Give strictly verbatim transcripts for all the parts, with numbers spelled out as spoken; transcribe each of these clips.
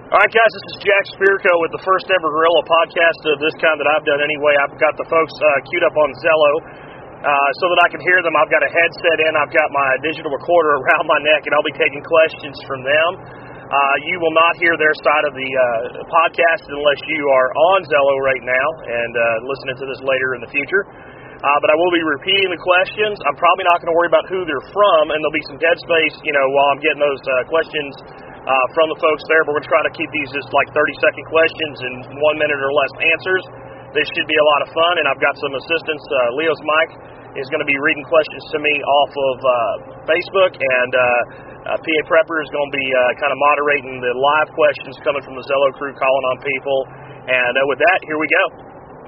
All right, guys, this is Jack Spirko with the first ever Gorilla podcast of this kind that I've done anyway. I've got the folks uh, queued up on Zello uh, so that I can hear them. I've got a headset in. I've got my digital recorder around my neck, and I'll be taking questions from them. Uh, you will not hear their side of the uh, podcast unless you are on Zello right now and uh, listening to this later in the future. Uh, but I will be repeating the questions. I'm probably not going to worry about who they're from, and there'll be some dead space, you know, while I'm getting those uh, questions Uh, from the folks there, but we're going to try to keep these just like thirty second questions and one minute or less answers. This should be a lot of fun, and I've got some assistants. Uh, Leo's Mike is going to be reading questions to me off of uh, Facebook, and uh, uh, P A Prepper is going to be uh, kind of moderating the live questions coming from the Zello crew calling on people. And uh, with that, here we go.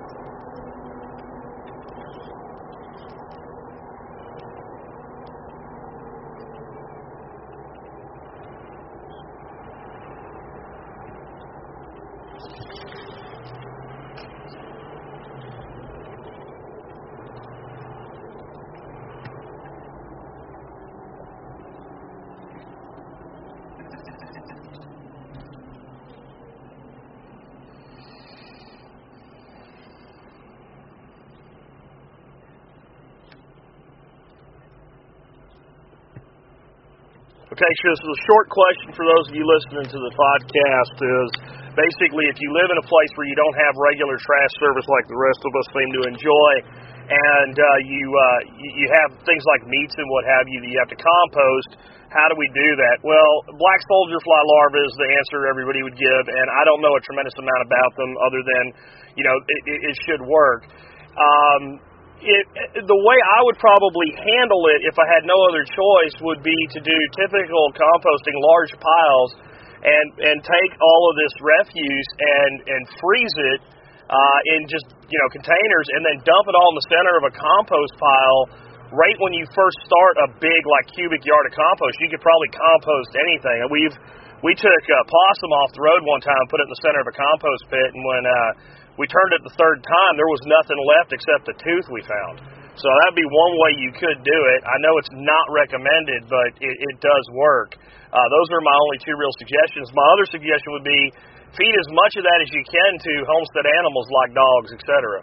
Okay, so this is a short question for those of you listening to the podcast is basically if you live in a place where you don't have regular trash service like the rest of us seem to enjoy, and uh, you, uh, you have things like meats and what have you that you have to compost, how do we do that? Well, black soldier fly larvae is the answer everybody would give, and I don't know a tremendous amount about them other than, you know, it, it should work. Um, It, the way I would probably handle it if I had no other choice would be to do typical composting, large piles, and and take all of this refuse and and freeze it uh, in just you know containers, and then dump it all in the center of a compost pile. Right when you first start a big like cubic yard of compost, you could probably compost anything. And we've we took a possum off the road one time and put it in the center of a compost pit, and when uh, we turned it the third time, there was nothing left except the tooth we found. So that'd be one way you could do it. I know it's not recommended, but it, it does work. Uh, those are my only two real suggestions. My other suggestion would be feed as much of that as you can to homestead animals like dogs, et cetera.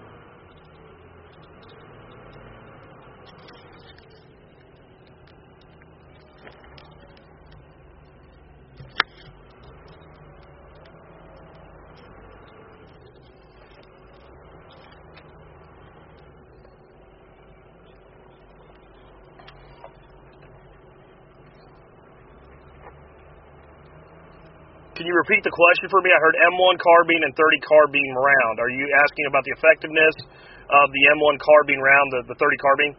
Can you repeat the question for me? I heard M one carbine and thirty carbine round. Are you asking about the effectiveness of the M one carbine round, the, the thirty carbine?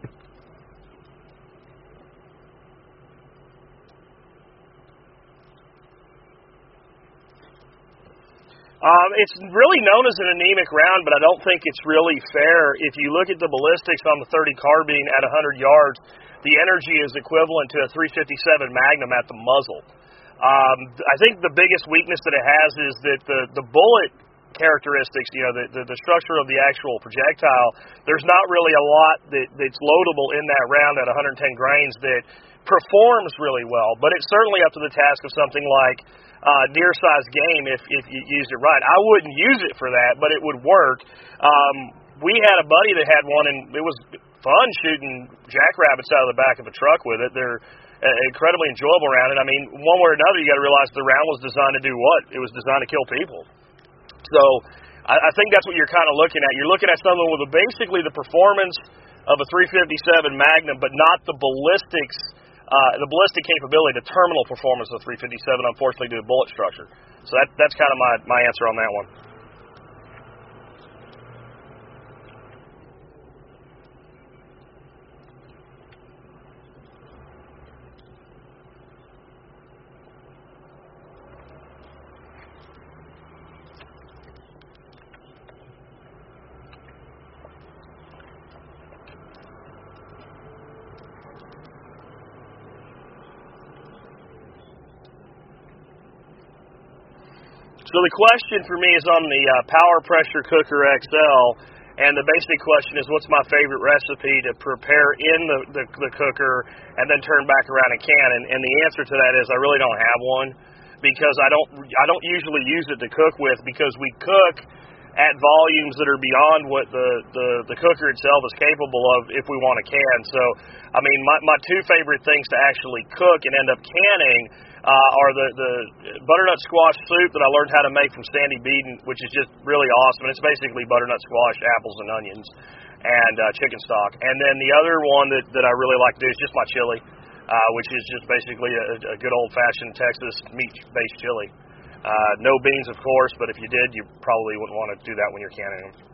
Um, it's really known as an anemic round, but I don't think it's really fair. If you look at the ballistics on the thirty carbine at one hundred yards, the energy is equivalent to a three fifty-seven Magnum at the muzzle. Um, I think the biggest weakness that it has is that the, the bullet characteristics, you know, the, the, the structure of the actual projectile, there's not really a lot that, that's loadable in that round at one hundred ten grains that performs really well. But it's certainly up to the task of something like uh, deer-sized game if, if you use it right. I wouldn't use it for that, but it would work. Um, we had a buddy that had one, and it was fun shooting jackrabbits out of the back of a truck with it. They're incredibly enjoyable round, and I mean, one way or another, you got to realize the round was designed to do what? It was designed to kill people. So I, I think that's what you're kind of looking at. You're looking at something with a, basically the performance of a three fifty-seven Magnum, but not the ballistics, uh, the ballistic capability, the terminal performance of the three fifty-seven, unfortunately, due to bullet structure. So that, that's kind of my, my answer on that one. So the question for me is on the uh, Power Pressure Cooker X L, and the basic question is, what's my favorite recipe to prepare in the, the, the cooker and then turn back around in can? And, and the answer to that is I really don't have one. because I don't I don't usually use it to cook with, because we cook at volumes that are beyond what the, the, the cooker itself is capable of if we want to can. So, I mean, my, my two favorite things to actually cook and end up canning uh, are the, the butternut squash soup that I learned how to make from Sandy Beaton, which is just really awesome. It's basically butternut squash, apples, and onions, and uh, chicken stock. And then the other one that, that I really like to do is just my chili, uh, which is just basically a, a good old-fashioned Texas meat-based chili. Uh, no beans, of course, but if you did, you probably wouldn't want to do that when you're canning them.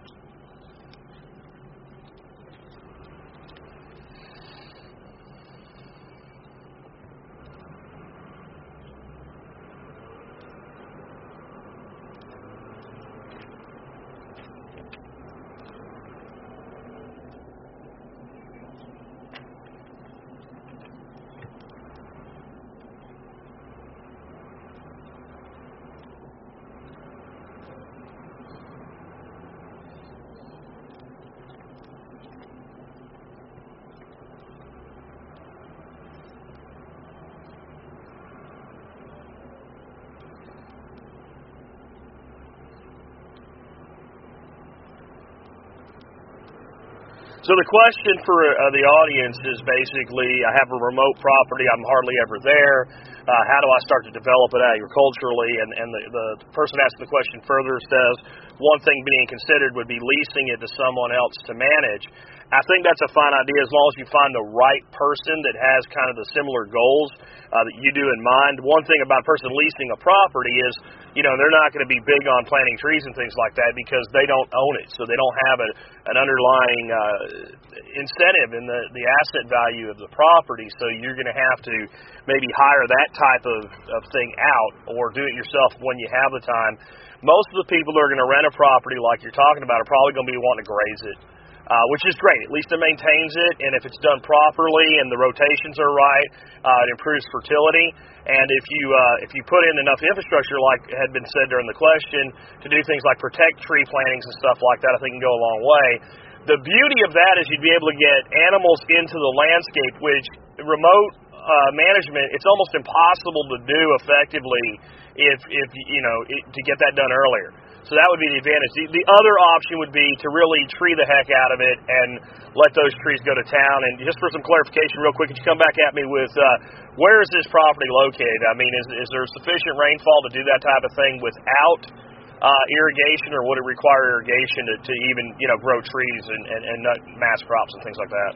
So the question for uh, the audience is basically, I have a remote property, I'm hardly ever there, uh, how do I start to develop it agriculturally? And, and the, the person asking the question further says, one thing being considered would be leasing it to someone else to manage. I think that's a fine idea as long as you find the right person that has kind of the similar goals uh, that you do in mind. One thing about a person leasing a property is, you know, they're not going to be big on planting trees and things like that because they don't own it, so they don't have a, an underlying uh, incentive in the, the asset value of the property, so you're going to have to maybe hire that type of, of thing out or do it yourself when you have the time. Most of the people that are going to rent a property like you're talking about are probably going to be wanting to graze it, uh, which is great. At least it maintains it, and if it's done properly and the rotations are right, uh, it improves fertility. And if you uh, if you put in enough infrastructure, like had been said during the question, to do things like protect tree plantings and stuff like that, I think can go a long way. The beauty of that is you'd be able to get animals into the landscape, which remote uh, management, it's almost impossible to do effectively if, if you know, it, to get that done earlier. So that would be the advantage. The, the other option would be to really tree the heck out of it and let those trees go to town. And just for some clarification real quick, could you come back at me with uh, where is this property located? I mean, is, is there sufficient rainfall to do that type of thing without uh, irrigation, or would it require irrigation to, to even, you know, grow trees and, and, and nut mass crops and things like that?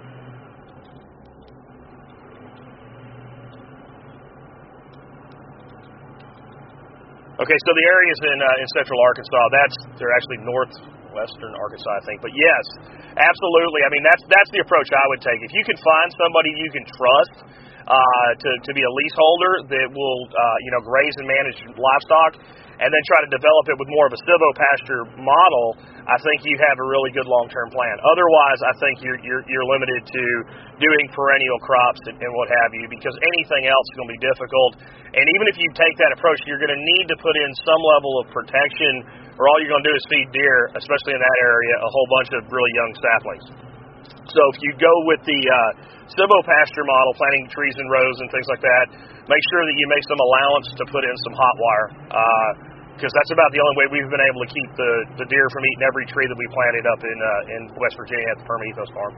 Okay, so the areas in uh, in central Arkansas, that's they're actually northwestern Arkansas, I think. But yes, absolutely. I mean, that's that's the approach I would take. If you can find somebody you can trust uh, to to be a leaseholder that will uh, you know graze and manage livestock, and then try to develop it with more of a silvopasture model, I think you have a really good long-term plan. Otherwise, I think you're you're, you're limited to doing perennial crops and, and what have you, because anything else is going to be difficult. And even if you take that approach, you're going to need to put in some level of protection, or all you're going to do is feed deer, especially in that area, a whole bunch of really young saplings. So if you go with the uh, silvopasture model, planting trees in rows and things like that, make sure that you make some allowance to put in some hot wire, because uh, that's about the only way we've been able to keep the, the deer from eating every tree that we planted up in uh, in West Virginia at the Perma Ethos Farm.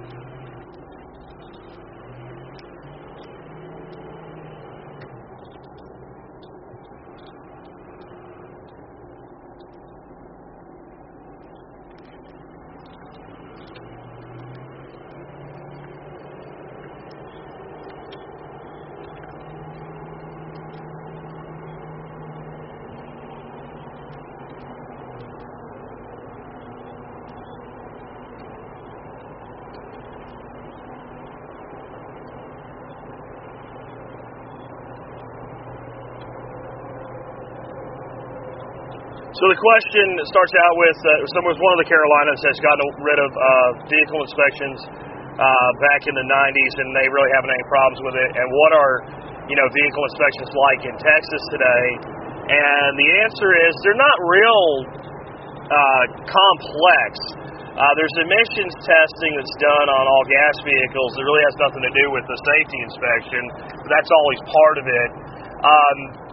So the question starts out with, uh, someone was one of the Carolinas has gotten rid of uh, vehicle inspections uh, back in the nineties, and they really haven't any problems with it. And what are, you know, vehicle inspections like in Texas today? And the answer is they're not real uh, complex. Uh, there's emissions testing that's done on all gas vehicles that really has nothing to do with the safety inspection, but that's always part of it. Um,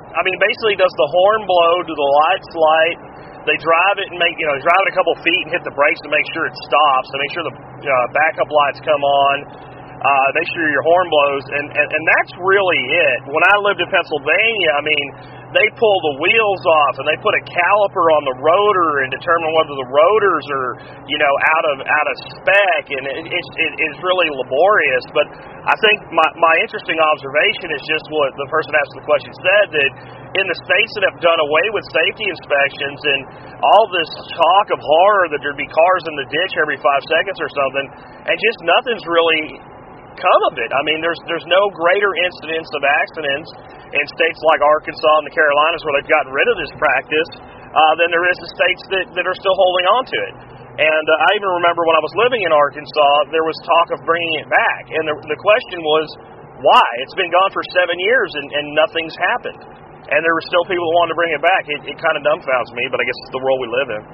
I mean, basically, does the horn blow? Do the lights light? They drive it and make, you know, drive it a couple feet and hit the brakes to make sure it stops, to make sure the uh, backup lights come on, uh, make sure your horn blows, and, and, and that's really it. When I lived in Pennsylvania, I mean, they pull the wheels off and they put a caliper on the rotor and determine whether the rotors are, you know, out of out of spec, and it, it, it, it's really laborious. But I think my, my interesting observation is just what the person asking the question said, that in the states that have done away with safety inspections and all this talk of horror that there'd be cars in the ditch every five seconds or something, and just nothing's really come of it. I mean, there's there's no greater incidence of accidents in states like Arkansas and the Carolinas where they've gotten rid of this practice uh, than there is in states that, that are still holding on to it. And uh, I even remember when I was living in Arkansas, there was talk of bringing it back. And the, the question was, why? It's been gone for seven years and, and nothing's happened. And there were still people that wanted to bring it back. It, it kind of dumbfounds me, but I guess it's the world we live in.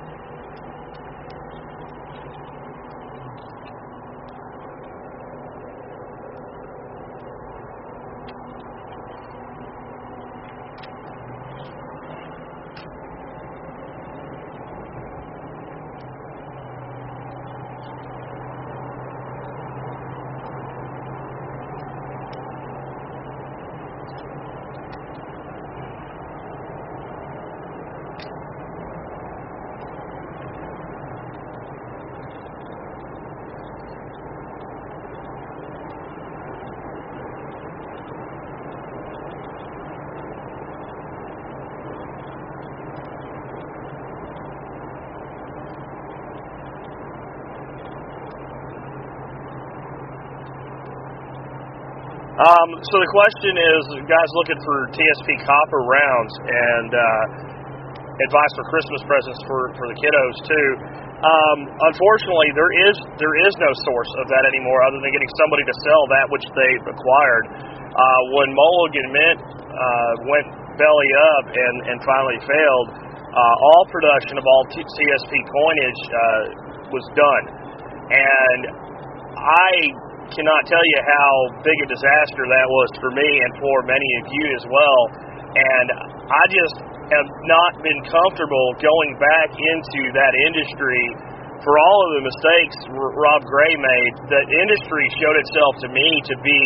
Um, so the question is, guys looking for T S P copper rounds and uh, advice for Christmas presents for, for the kiddos too. Um, unfortunately, there is there is no source of that anymore other than getting somebody to sell that which they've acquired. Uh, when Mulligan Mint uh, went belly up and, and finally failed, uh, all production of all T S P coinage uh, was done. And I cannot tell you how big a disaster that was for me and for many of you as well. And I just have not been comfortable going back into that industry for all of the mistakes Rob Gray made. The industry showed itself to me to be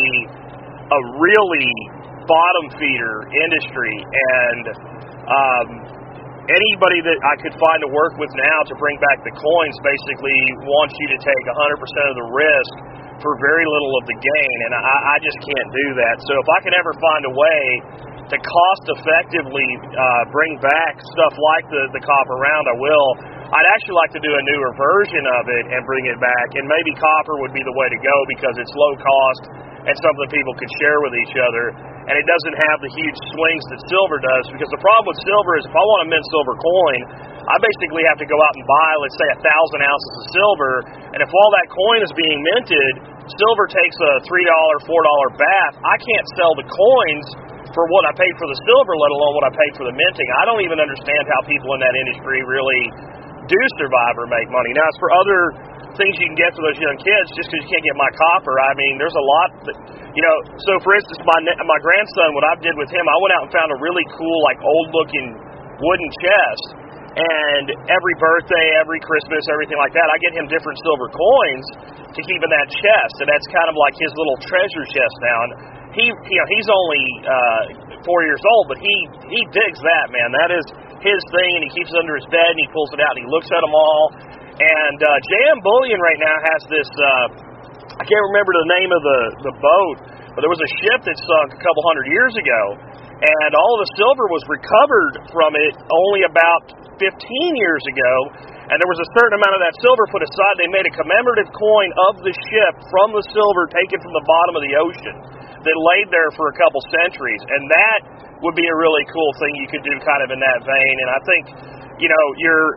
a really bottom feeder industry, and um, anybody that I could find to work with now to bring back the coins basically wants you to take one hundred percent of the risk for very little of the gain, and I, I just can't do that. So if I can ever find a way to cost effectively uh, bring back stuff like the, the copper round, I will. I'd actually like to do a newer version of it and bring it back, and maybe copper would be the way to go because it's low cost and something people could share with each other, and it doesn't have the huge swings that silver does, because the problem with silver is if I want a mint silver coin, I basically have to go out and buy, let's say, a thousand ounces of silver, and if all that coin is being minted, silver takes a three dollar, four dollar bath. I can't sell the coins for what I paid for the silver, let alone what I paid for the minting. I don't even understand how people in that industry really do survive or make money. Now, as for other things you can get for those young kids, just because you can't get my copper, I mean, there's a lot that, you know, so for instance, my my grandson, what I did with him, I went out and found a really cool, like, old-looking wooden chest, and every birthday, every Christmas, everything like that, I get him different silver coins to keep in that chest, and that's kind of like his little treasure chest now. And he, you know, he's only uh, four years old, but he he digs that, man. That is his thing, and he keeps it under his bed, and he pulls it out, and he looks at them all. And uh, J M Bullion right now has this, uh, I can't remember the name of the, the boat, but there was a ship that sunk a couple hundred years ago, and all of the silver was recovered from it only about fifteen years ago, and there was a certain amount of that silver put aside. They made a commemorative coin of the ship from the silver taken from the bottom of the ocean that laid there for a couple centuries, and that would be a really cool thing you could do kind of in that vein. And I think, you know, you're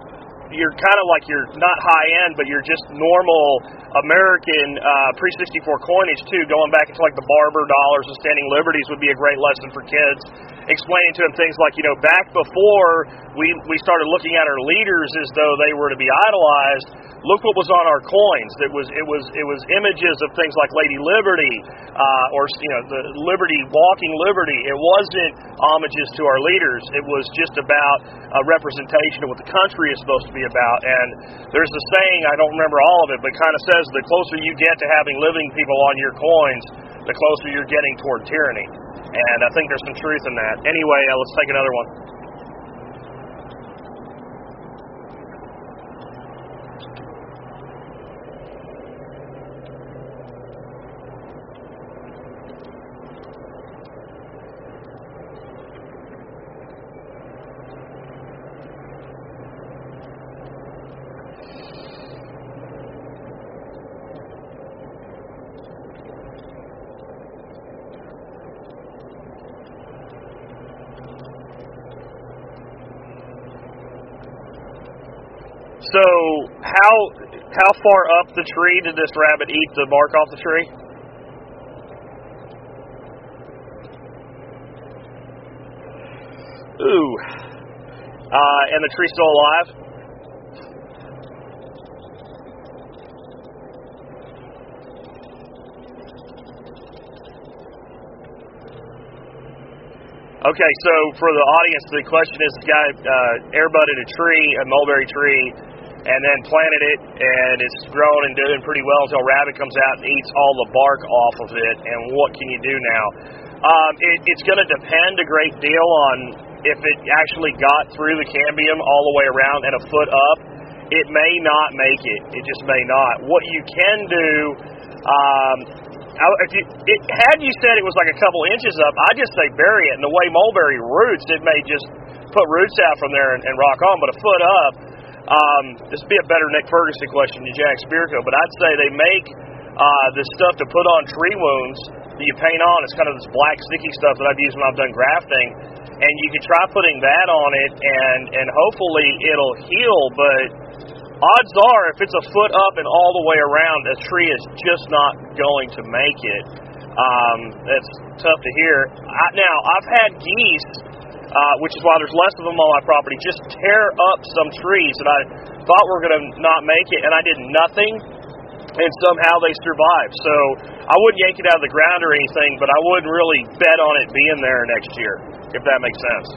you're kind of like you're not high end, but you're just normal American uh, pre sixty-four coinage too. Going back into like the Barber dollars and standing liberties would be a great lesson for kids. Explaining to them things like, you know, back before we we started looking at our leaders as though they were to be idolized. Look what was on our coins. It was it was it was images of things like Lady Liberty, uh, or you know, the Liberty, walking Liberty. It wasn't homages to our leaders. It was just about a representation of what the country is supposed to be about. And there's a saying, I don't remember all of it, but kind of says the closer you get to having living people on your coins, the closer you're getting toward tyranny. And I think there's some truth in that. Anyway, uh, let's take another one. So, how how far up the tree did this rabbit eat the bark off the tree? Ooh. Uh, and the tree's still alive? Okay, so for the audience, the question is, this guy uh, airbudded a tree, a mulberry tree, and then planted it, and it's grown and doing pretty well until a rabbit comes out and eats all the bark off of it. And what can you do now? Um, it, it's going to depend a great deal on if it actually got through the cambium all the way around and a foot up. It may not make it. It just may not. What you can do, um, if you, it, had you said it was like a couple inches up, I'd just say bury it. And the way mulberry roots, it may just put roots out from there and, and rock on. But a foot up, Um, this would be a better Nick Ferguson question than Jack Spirko, but I'd say they make uh, this stuff to put on tree wounds that you paint on. It's kind of this black sticky stuff that I've used when I've done grafting, and you can try putting that on it, and, and hopefully it'll heal, but odds are if it's a foot up and all the way around, a tree is just not going to make it. Um, that's tough to hear. I, now, I've had geese, Uh, which is why there's less of them on my property, just tear up some trees that I thought were going to not make it, and I did nothing, and somehow they survived. So I wouldn't yank it out of the ground or anything, but I wouldn't really bet on it being there next year, if that makes sense.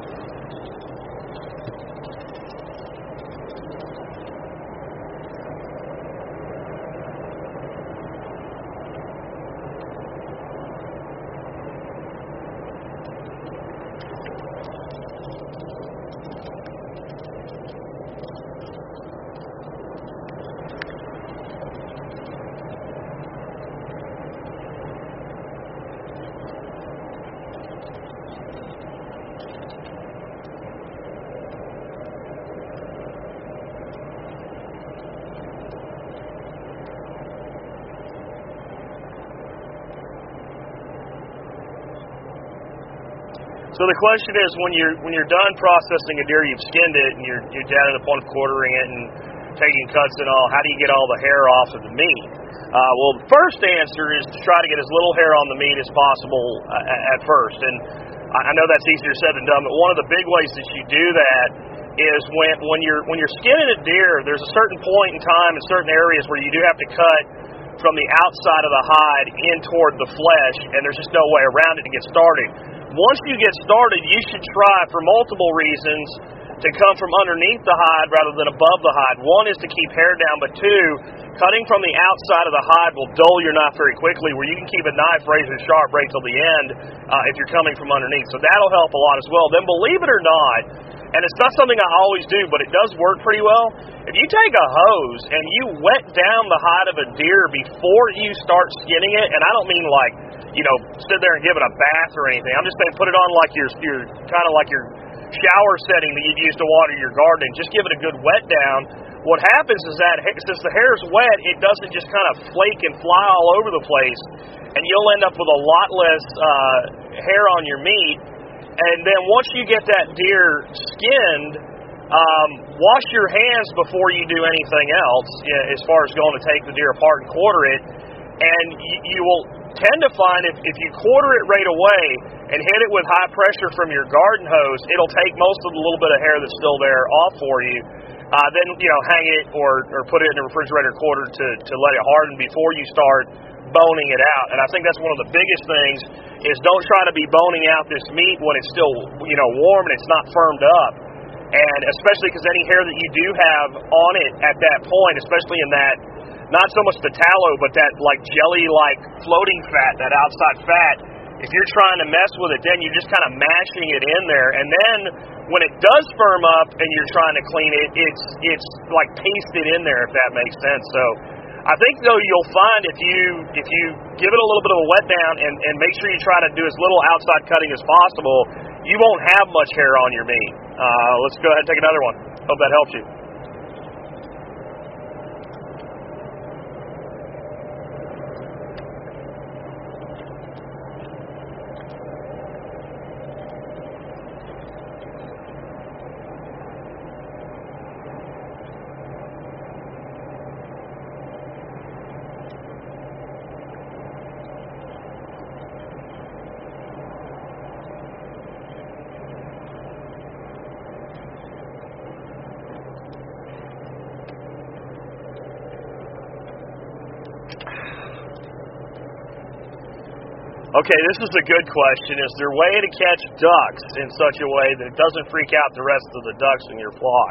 So the question is, when you're when you're done processing a deer, you've skinned it, and you're you're down to the point of quartering it and taking cuts and all. How do you get all the hair off of the meat? Uh, well, the first answer is to try to get as little hair on the meat as possible uh, at first. And I know that's easier said than done, but one of the big ways that you do that is when when you're when you're skinning a deer, there's a certain point in time in certain areas where you do have to cut from the outside of the hide in toward the flesh, and there's just no way around it to get started. Once you get started, you should try, for multiple reasons, to come from underneath the hide rather than above the hide. One is to keep hair down, but two, cutting from the outside of the hide will dull your knife very quickly, where you can keep a knife razor sharp right till the end uh, if you're coming from underneath. So that'll help a lot as well. Then believe it or not, and it's not something I always do, but it does work pretty well, if you take a hose and you wet down the hide of a deer before you start skinning it, and I don't mean like, you know, sit there and give it a bath or anything. I'm just saying put it on like your, your kind of like your shower setting that you'd use to water your garden. Just give it a good wet down. What happens is that since the hair is wet, it doesn't just kind of flake and fly all over the place, and you'll end up with a lot less uh, hair on your meat. And then once you get that deer skinned, Um, wash your hands before you do anything else, as far as going to take the deer apart and quarter it. And you, you will tend to find if, if you quarter it right away and hit it with high pressure from your garden hose, it'll take most of the little bit of hair that's still there off for you. Uh, then, you know, hang it or, or put it in the refrigerator quarter to, to let it harden before you start boning it out. And I think that's one of the biggest things is don't try to be boning out this meat when it's still, you know, warm and it's not firmed up. And especially because any hair that you do have on it at that point, especially in that, not so much the tallow, but that like jelly-like floating fat, that outside fat, if you're trying to mess with it, then you're just kind of mashing it in there. And then when it does firm up and you're trying to clean it, it's it's like pasted in there, if that makes sense. So I think, though, you'll find if you if you give it a little bit of a wet down and, and make sure you try to do as little outside cutting as possible, you won't have much hair on your meat. Uh, let's go ahead and take another one. Hope that helps you. Okay, this is a good question. Is there a way to catch ducks in such a way that it doesn't freak out the rest of the ducks in your flock?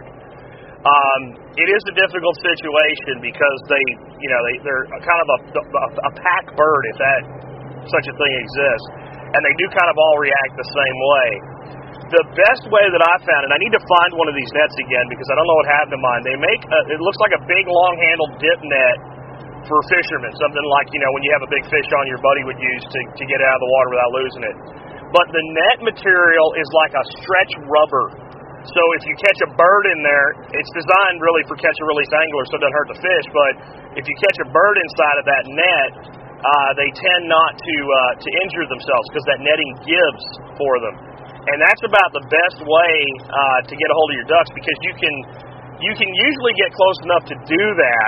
Um, it is a difficult situation because they, you know, they, they're kind of a, a, a pack bird, if that such a thing exists, and they do kind of all react the same way. The best way that I found, and I need to find one of these nets again because I don't know what happened to mine. They make a, it looks like a big long-handled dip net for fishermen, something like, you know, when you have a big fish on your buddy would use to, to get it out of the water without losing it. But the net material is like a stretch rubber. So if you catch a bird in there, it's designed really for catch and release anglers so it doesn't hurt the fish, but if you catch a bird inside of that net, uh, they tend not to uh, to injure themselves because that netting gives for them. And that's about the best way uh, to get a hold of your ducks because you can you can usually get close enough to do that,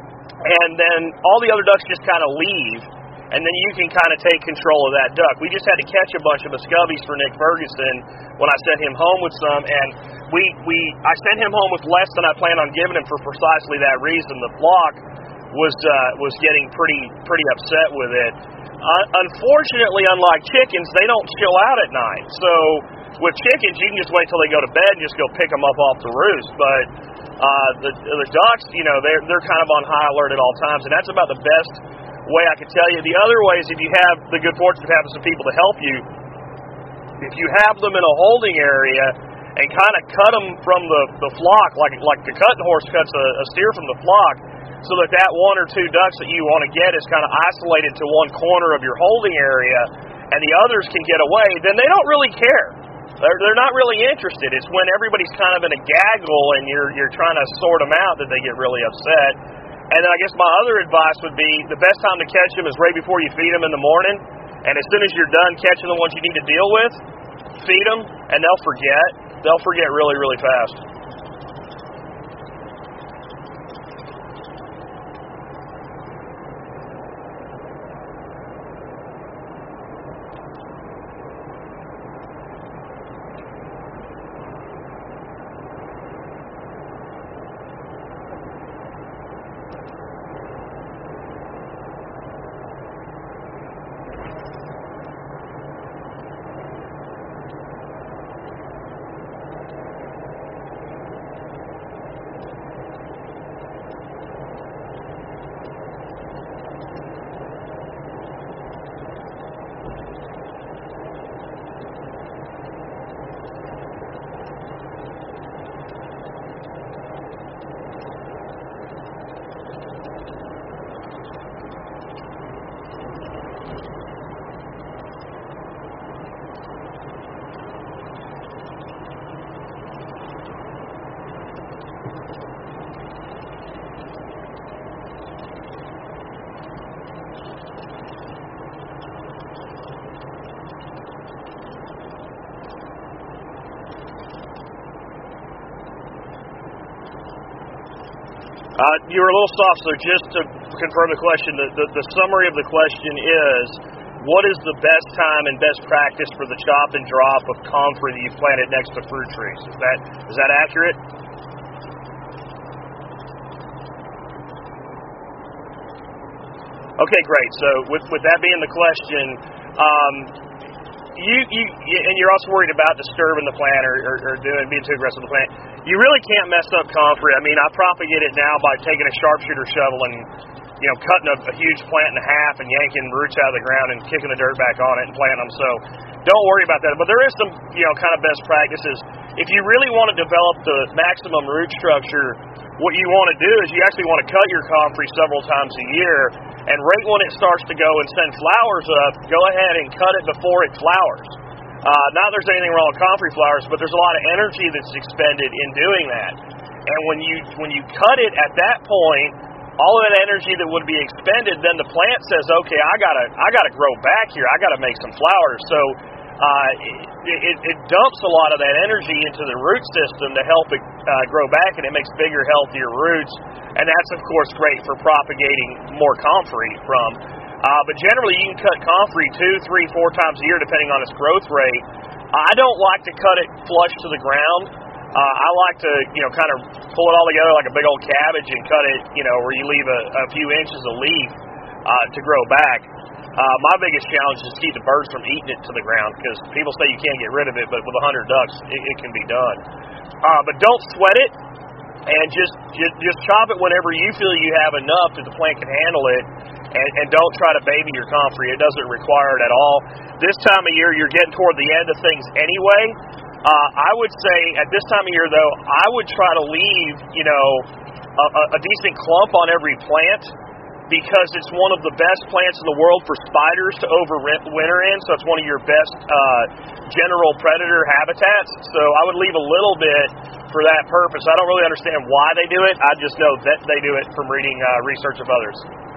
and then all the other ducks just kind of leave, and then you can kind of take control of that duck. We just had to catch a bunch of Muscovies for Nick Ferguson when I sent him home with some, and we, we I sent him home with less than I planned on giving him for precisely that reason. The flock was uh, was getting pretty pretty upset with it. Uh, unfortunately, unlike chickens, they don't chill out at night. So with chickens, you can just wait till they go to bed and just go pick them up off the roost. But uh, the, the ducks, you know, they're, they're kind of on high alert at all times, and that's about the best way I could tell you. The other way is if you have the good fortune of having some people to help you, if you have them in a holding area and kind of cut them from the, the flock, like like the cutting horse cuts a, a steer from the flock, so that that one or two ducks that you want to get is kind of isolated to one corner of your holding area, and the others can get away, then they don't really care. They're, they're not really interested. It's when everybody's kind of in a gaggle and you're you're trying to sort them out that they get really upset. And then I guess my other advice would be the best time to catch them is right before you feed them in the morning, and as soon as you're done catching the ones you need to deal with, feed them, and they'll forget. They'll forget really, really fast. Uh, you were a little soft, so just to confirm the question, the, the, the summary of the question is, what is the best time and best practice for the chop and drop of comfrey that you've planted next to fruit trees? Is that is that accurate? Okay, great. So with with that being the question, um, you you and you're also worried about disturbing the plant or, or, or doing being too aggressive with the plant. You really can't mess up comfrey. I mean, I propagate it now by taking a sharpshooter shovel and you know cutting a, a huge plant in half and yanking roots out of the ground and kicking the dirt back on it and planting them. So don't worry about that. But there is some you know kind of best practices. If you really want to develop the maximum root structure, what you want to do is you actually want to cut your comfrey several times a year. And right when it starts to go and send flowers up, go ahead and cut it before it flowers. Uh, not that there's anything wrong with comfrey flowers, but there's a lot of energy that's expended in doing that. And when you when you cut it at that point, all of that energy that would be expended, then the plant says, okay, I gotta I gotta grow back here. I gotta make some flowers. So uh, it, it, it dumps a lot of that energy into the root system to help it uh, grow back, and it makes bigger, healthier roots. And that's, of course, great for propagating more comfrey from. Uh, but generally, you can cut comfrey two, three, four times a year, depending on its growth rate. I don't like to cut it flush to the ground. Uh, I like to, you know, kind of pull it all together like a big old cabbage and cut it, you know, where you leave a, a few inches of leaf uh, to grow back. Uh, my biggest challenge is to keep the birds from eating it to the ground, because people say you can't get rid of it, but with a hundred ducks, it, it can be done. Uh, but don't sweat it. And just, just just chop it whenever you feel you have enough that the plant can handle it, and, and don't try to baby your comfrey. It doesn't require it at all. This time of year, you're getting toward the end of things anyway. Uh, I would say at this time of year, though, I would try to leave, you know, a, a decent clump on every plant, because it's one of the best plants in the world for spiders to overwinter in. So it's one of your best uh, general predator habitats. So I would leave a little bit for that purpose. I don't really understand why they do it. I just know that they do it from reading uh, research of others.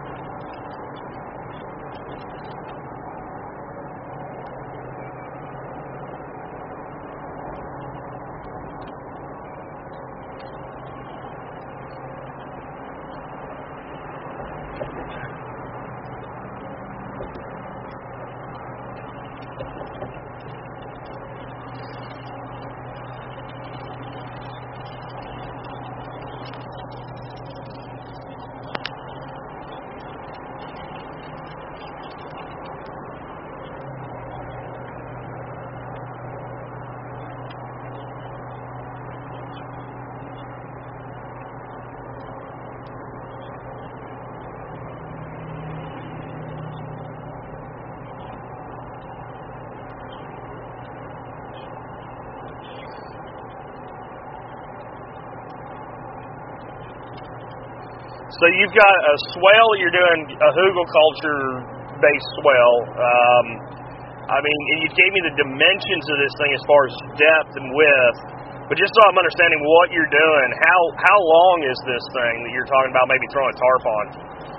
So you've got a swale, you're doing a hugelkultur-based swale. Um, I mean, you gave me the dimensions of this thing as far as depth and width, but just so I'm understanding what you're doing, how how long is this thing that you're talking about maybe throwing a tarp on?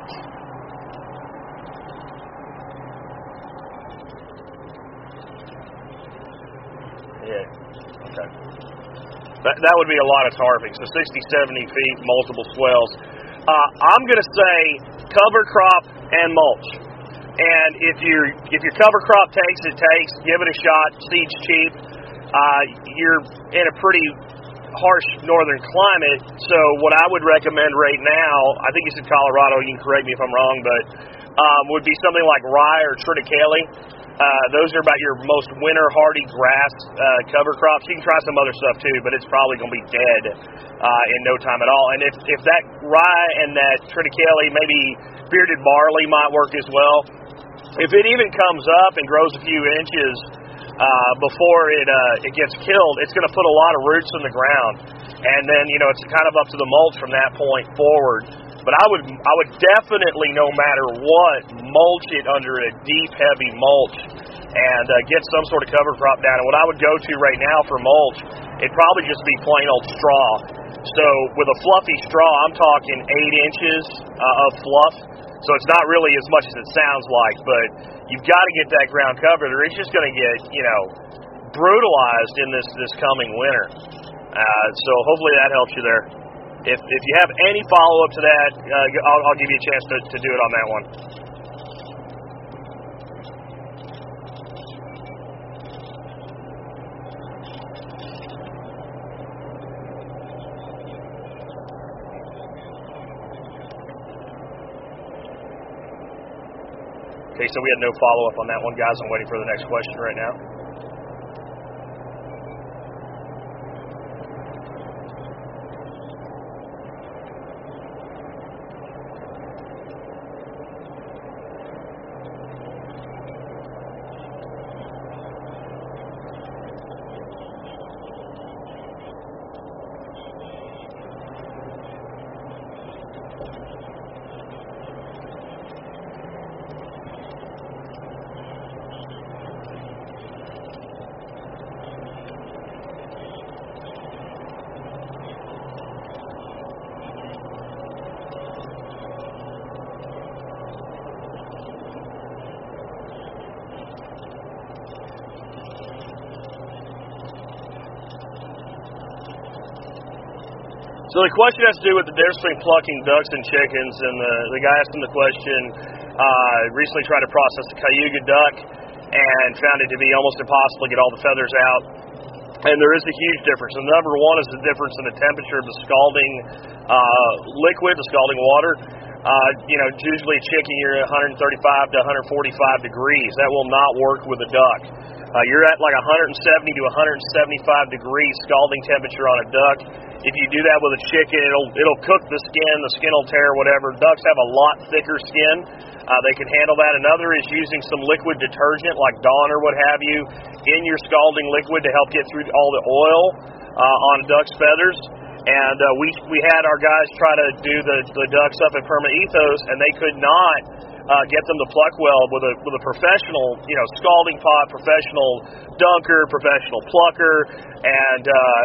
Yeah, okay. That, that would be a lot of tarping, so sixty, seventy feet, multiple swales. Uh, I'm going to say cover crop and mulch. And if your if your cover crop takes, it takes. Give it a shot. Seed's cheap. Uh, you're in a pretty harsh northern climate, so what I would recommend right now, I think you said Colorado, you can correct me if I'm wrong, but um, would be something like rye or triticale. Uh, those are about your most winter-hardy grass uh, cover crops. You can try some other stuff too, but it's probably going to be dead uh, in no time at all. And if, if that rye and that triticale, maybe bearded barley might work as well. If it even comes up and grows a few inches uh, before it uh, it gets killed, it's going to put a lot of roots in the ground. And then, you know, it's kind of up to the mulch from that point forward. But I would I would definitely, no matter what, mulch it under a deep, heavy mulch and uh, get some sort of cover crop down. And what I would go to right now for mulch, it'd probably just be plain old straw. So with a fluffy straw, I'm talking eight inches uh, of fluff. So it's not really as much as it sounds like, but you've got to get that ground covered, or it's just going to get, you know, brutalized in this, this coming winter. Uh, so hopefully that helps you there. if if you have any follow-up to that, uh, I'll, I'll give you a chance to, to do it on that one. Okay, so we had no follow-up on that one, guys. I'm waiting for the next question right now. So the question has to do with the difference between plucking ducks and chickens, and the, the guy asking the question uh, recently tried to process a Cayuga duck and found it to be almost impossible to get all the feathers out. And there is a huge difference. And number one is the difference in the temperature of the scalding uh, liquid, the scalding water. Uh, you know, usually chicken, you're at one thirty-five to one forty-five degrees. That will not work with a duck. Uh, you're at like one seventy to one seventy-five degrees scalding temperature on a duck. If you do that with a chicken, it'll it'll cook the skin, the skin will tear, whatever. Ducks have a lot thicker skin. Uh, they can handle that. Another is using some liquid detergent like Dawn or what have you in your scalding liquid to help get through all the oil uh, on a duck's feathers. And uh, we we had our guys try to do the, the ducks up at Perma Ethos, and they could not uh, get them to pluck well with a with a professional, you know, scalding pot, professional dunker, professional plucker, and uh,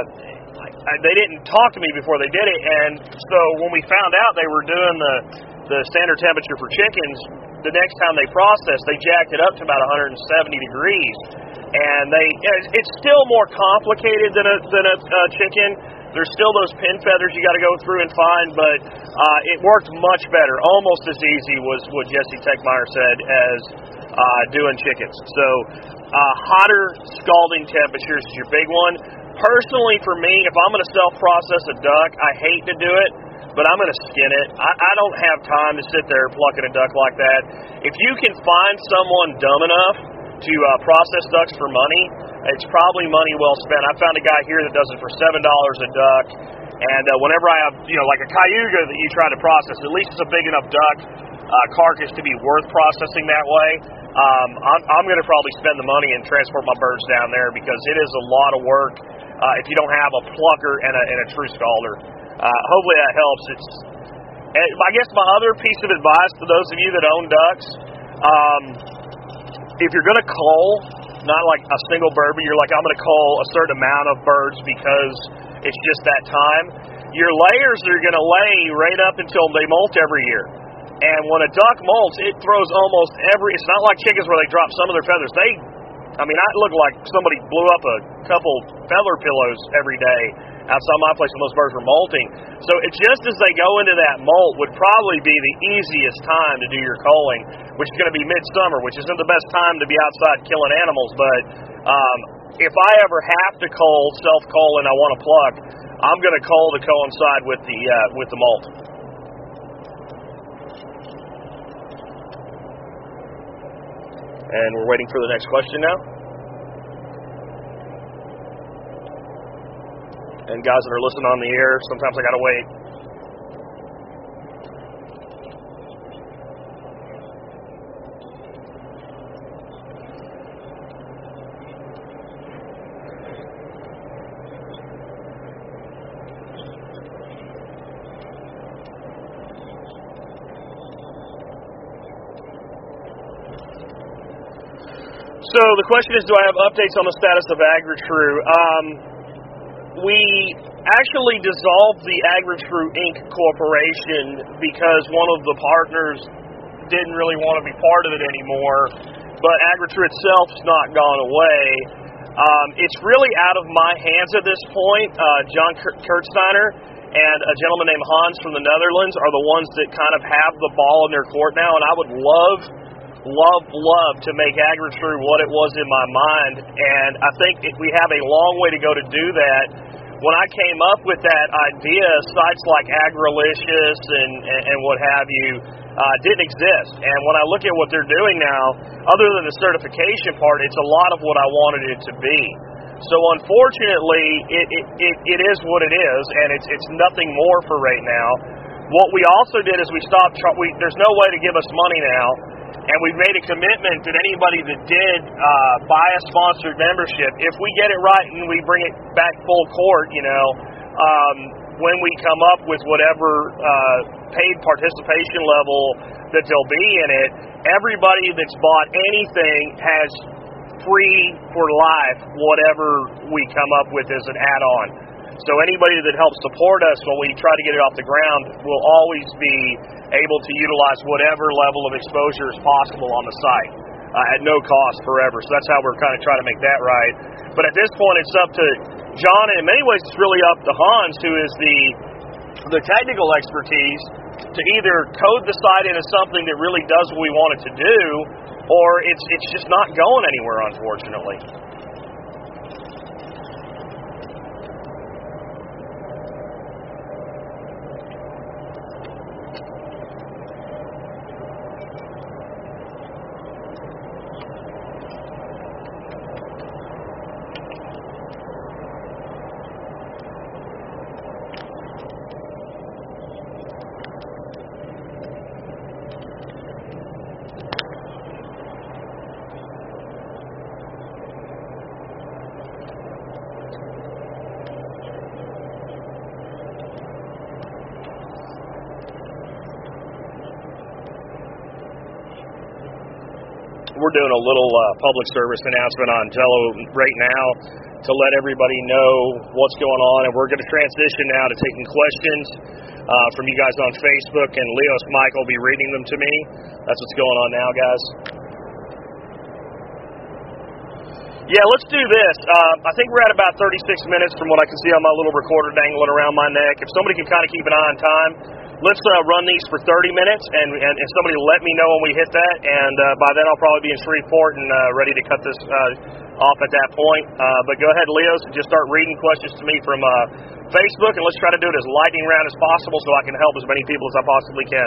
I, they didn't talk to me before they did it. And so when we found out they were doing the the standard temperature for chickens, the next time they processed, they jacked it up to about one seventy degrees, and they it's still more complicated than a than a uh, chicken. There's still those pin feathers you got to go through and find, but uh, it worked much better, almost as easy was what Jesse Techmeyer said as uh, doing chickens. So uh, hotter scalding temperatures is your big one. Personally, for me, if I'm going to self-process a duck, I hate to do it, but I'm going to skin it. I, I don't have time to sit there plucking a duck like that. If you can find someone dumb enough to uh, process ducks for money, it's probably money well spent. I found a guy here that does it for seven dollars a duck, and uh, whenever I have, you know, like a Cayuga that you try to process, at least it's a big enough duck uh, carcass to be worth processing that way. Um, I'm, I'm going to probably spend the money and transport my birds down there because it is a lot of work uh, if you don't have a plucker and a, and a true scalder. Uh, hopefully that helps. It's, I guess my other piece of advice to those of you that own ducks, um, if you're going to cull, not like a single bird, but you're like, I'm going to cull a certain amount of birds because it's just that time, your layers are going to lay right up until they molt every year. And when a duck molts, it throws almost every, it's not like chickens where they drop some of their feathers. They, I mean, I look like somebody blew up a couple feather pillows every day outside my place when those birds were molting. So it, just as they go into that molt would probably be the easiest time to do your culling, which is going to be midsummer, which isn't the best time to be outside killing animals. But um, if I ever have to cull, self-cull, and I want to pluck, I'm going to cull to coincide with the uh, with the molt. And we're waiting for the next question now. And guys that are listening on the air, sometimes I got to wait. So the question is, do I have updates on the status of AgriTrue? Um, we actually dissolved the AgriTrue Incorporated Corporation because one of the partners didn't really want to be part of it anymore, but AgriTrue itself has not gone away. Um, it's really out of my hands at this point. Uh, John Kurtzsteiner and a gentleman named Hans from the Netherlands are the ones that kind of have the ball in their court now, and I would love, love, love to make AgriTrue what it was in my mind, and I think we have a long way to go to do that. When I came up with that idea, sites like Agrilicious and, and, and what have you uh, didn't exist. And when I look at what they're doing now, other than the certification part, it's a lot of what I wanted it to be. So unfortunately, it, it, it, it is what it is, and it's it's nothing more for right now. What we also did is we stopped. We, there's no way to give us money now. And we've made a commitment that anybody that did uh, buy a sponsored membership, if we get it right and we bring it back full court, you know, um, when we come up with whatever uh, paid participation level that there'll be in it, everybody that's bought anything has free for life whatever we come up with as an add-on. So anybody that helps support us when we try to get it off the ground will always be able to utilize whatever level of exposure is possible on the site uh, at no cost forever. So that's how we're kind of trying to make that right. But at this point, it's up to John, and in many ways, it's really up to Hans, who is the the technical expertise to either code the site into something that really does what we want it to do, or it's it's just not going anywhere, unfortunately. We're doing a little uh, public service announcement on Jello right now to let everybody know what's going on, and we're going to transition now to taking questions uh, from you guys on Facebook, and Leos Mike will be reading them to me. That's what's going on now, guys. Yeah, let's do this. Uh, I think we're at about thirty-six minutes from what I can see on my little recorder dangling around my neck. If somebody can kind of keep an eye on time, let's uh, run these for thirty minutes, and, and, and somebody let me know when we hit that, and uh, by then I'll probably be in Shreveport and uh, ready to cut this uh, off at that point. Uh, but go ahead, Leos, and just start reading questions to me from uh, Facebook, and let's try to do it as lightning round as possible so I can help as many people as I possibly can.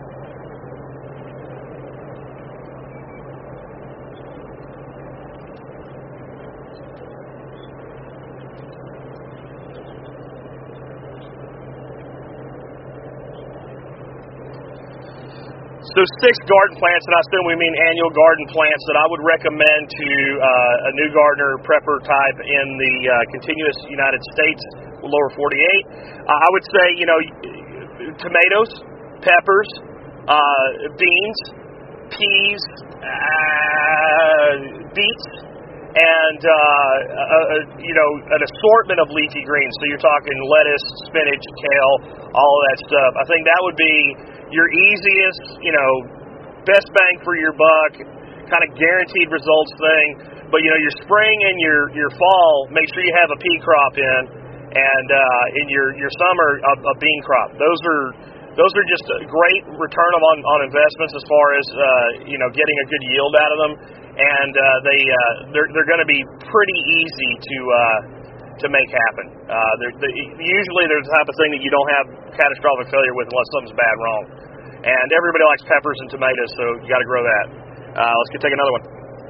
So six garden plants, and I assume we mean annual garden plants, that I would recommend to uh, a new gardener prepper type in the uh, continuous United States, lower forty-eight. Uh, I would say, you know, tomatoes, peppers, uh, beans, peas, uh, beets, and, uh, uh, you know, an assortment of leafy greens. So you're talking lettuce, spinach, kale, all of that stuff. I think that would be your easiest, you know, best bang for your buck, kind of guaranteed results thing. But, you know, your spring and your, your fall, make sure you have a pea crop in, and uh, in your, your summer, a, a bean crop. Those are those are just a great return on, on investments as far as, uh, you know, getting a good yield out of them. And uh, they, uh, they're, they're going to be pretty easy to uh, to make happen. Uh, they're, they, usually they're the type of thing that you don't have catastrophic failure with unless something's bad wrong. And everybody likes peppers and tomatoes, so you got to grow that. Uh, let's get take another one.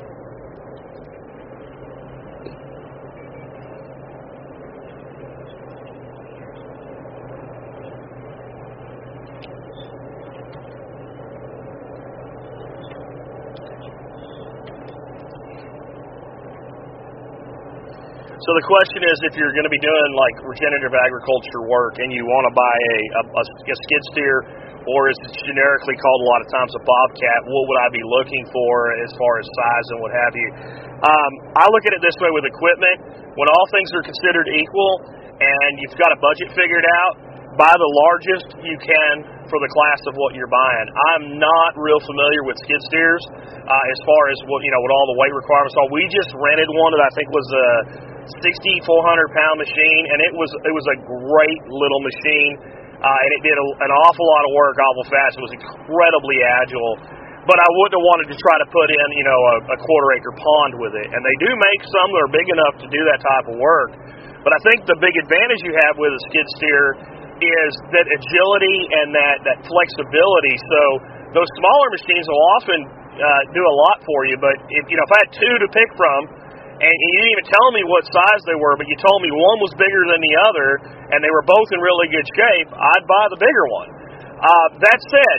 So the question is, if you're going to be doing like regenerative agriculture work and you want to buy a, a, a skid steer, or as it's generically called a lot of times a bobcat, what would I be looking for as far as size and what have you? Um, I look at it this way with equipment. When all things are considered equal and you've got a budget figured out, buy the largest you can for the class of what you're buying. I'm not real familiar with skid steers uh, as far as what you know what all the weight requirements are. We just rented one that I think was a sixty-four hundred pound machine, and it was it was a great little machine, uh, and it did a, an awful lot of work awful fast. It was incredibly agile, but I wouldn't have wanted to try to put in, you know, a, a quarter acre pond with it. And they do make some that are big enough to do that type of work. But I think the big advantage you have with a skid steer is that agility and that, that flexibility. So those smaller machines will often uh, do a lot for you. But if you know, if I had two to pick from, and you didn't even tell me what size they were, but you told me one was bigger than the other, and they were both in really good shape, I'd buy the bigger one. Uh, that said,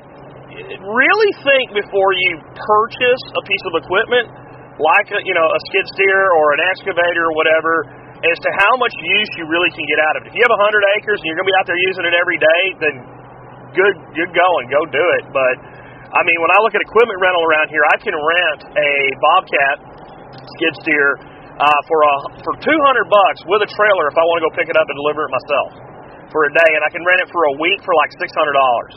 really think before you purchase a piece of equipment, like a, you know, a skid steer or an excavator or whatever, as to how much use you really can get out of it. If you have one hundred acres and you're going to be out there using it every day, then good, good going, go do it. But, I mean, when I look at equipment rental around here, I can rent a Bobcat skid steer uh, for a, for two hundred bucks with a trailer if I want to go pick it up and deliver it myself for a day, and I can rent it for a week for like six hundred dollars.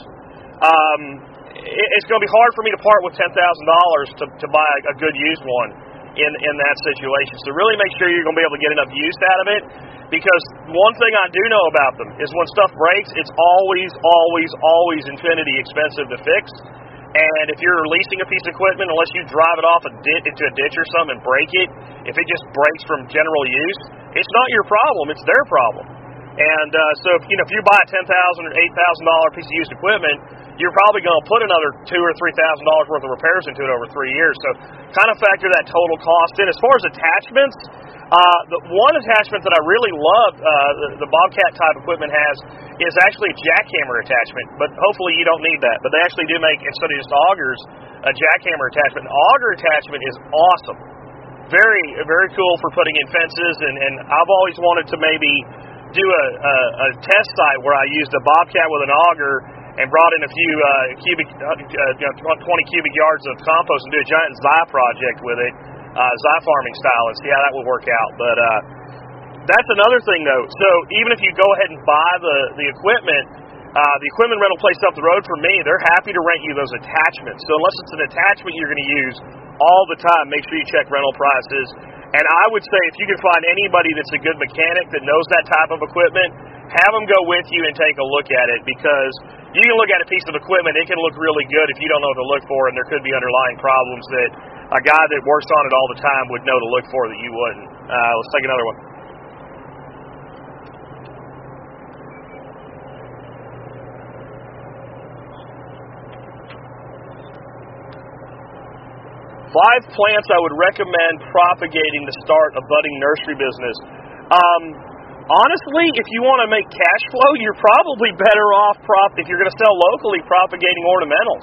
Um, it, it's going to be hard for me to part with ten thousand dollars to, to buy a good used one in, in that situation. So really make sure you're going to be able to get enough use out of it, because one thing I do know about them is when stuff breaks, it's always, always, always infinity expensive to fix. And if you're leasing a piece of equipment, unless you drive it off a dit into a ditch or something and break it, if it just breaks from general use, it's not your problem, it's their problem. And uh, so, if, you know, if you buy a ten thousand dollars or eight thousand dollars piece of used equipment, you're probably going to put another two or three thousand dollars worth of repairs into it over three years. So, kind of factor that total cost in. As far as attachments, uh, the one attachment that I really love uh, the, the Bobcat type equipment has is actually a jackhammer attachment. But hopefully you don't need that. But they actually do make, instead of just augers, a jackhammer attachment. An auger attachment is awesome. Very, very cool for putting in fences. And, and I've always wanted to maybe do a, a, a test site where I used a Bobcat with an auger and brought in a few uh, cubic, uh, you know, twenty cubic yards of compost and do a giant Zy project with it, uh, Zy farming style, and see how that would work out. But uh, that's another thing, though. So even if you go ahead and buy the, the equipment, uh, the equipment rental place up the road from me, they're happy to rent you those attachments. So unless it's an attachment you're going to use all the time, make sure you check rental prices. And I would say if you can find anybody that's a good mechanic that knows that type of equipment, have them go with you and take a look at it, because you can look at a piece of equipment, it can look really good if you don't know what to look for, and there could be underlying problems that a guy that works on it all the time would know to look for that you wouldn't. Uh, let's take another one. Five plants I would recommend propagating to start a budding nursery business. Um, honestly, if you want to make cash flow, you're probably better off, prop if you're going to sell locally, propagating ornamentals.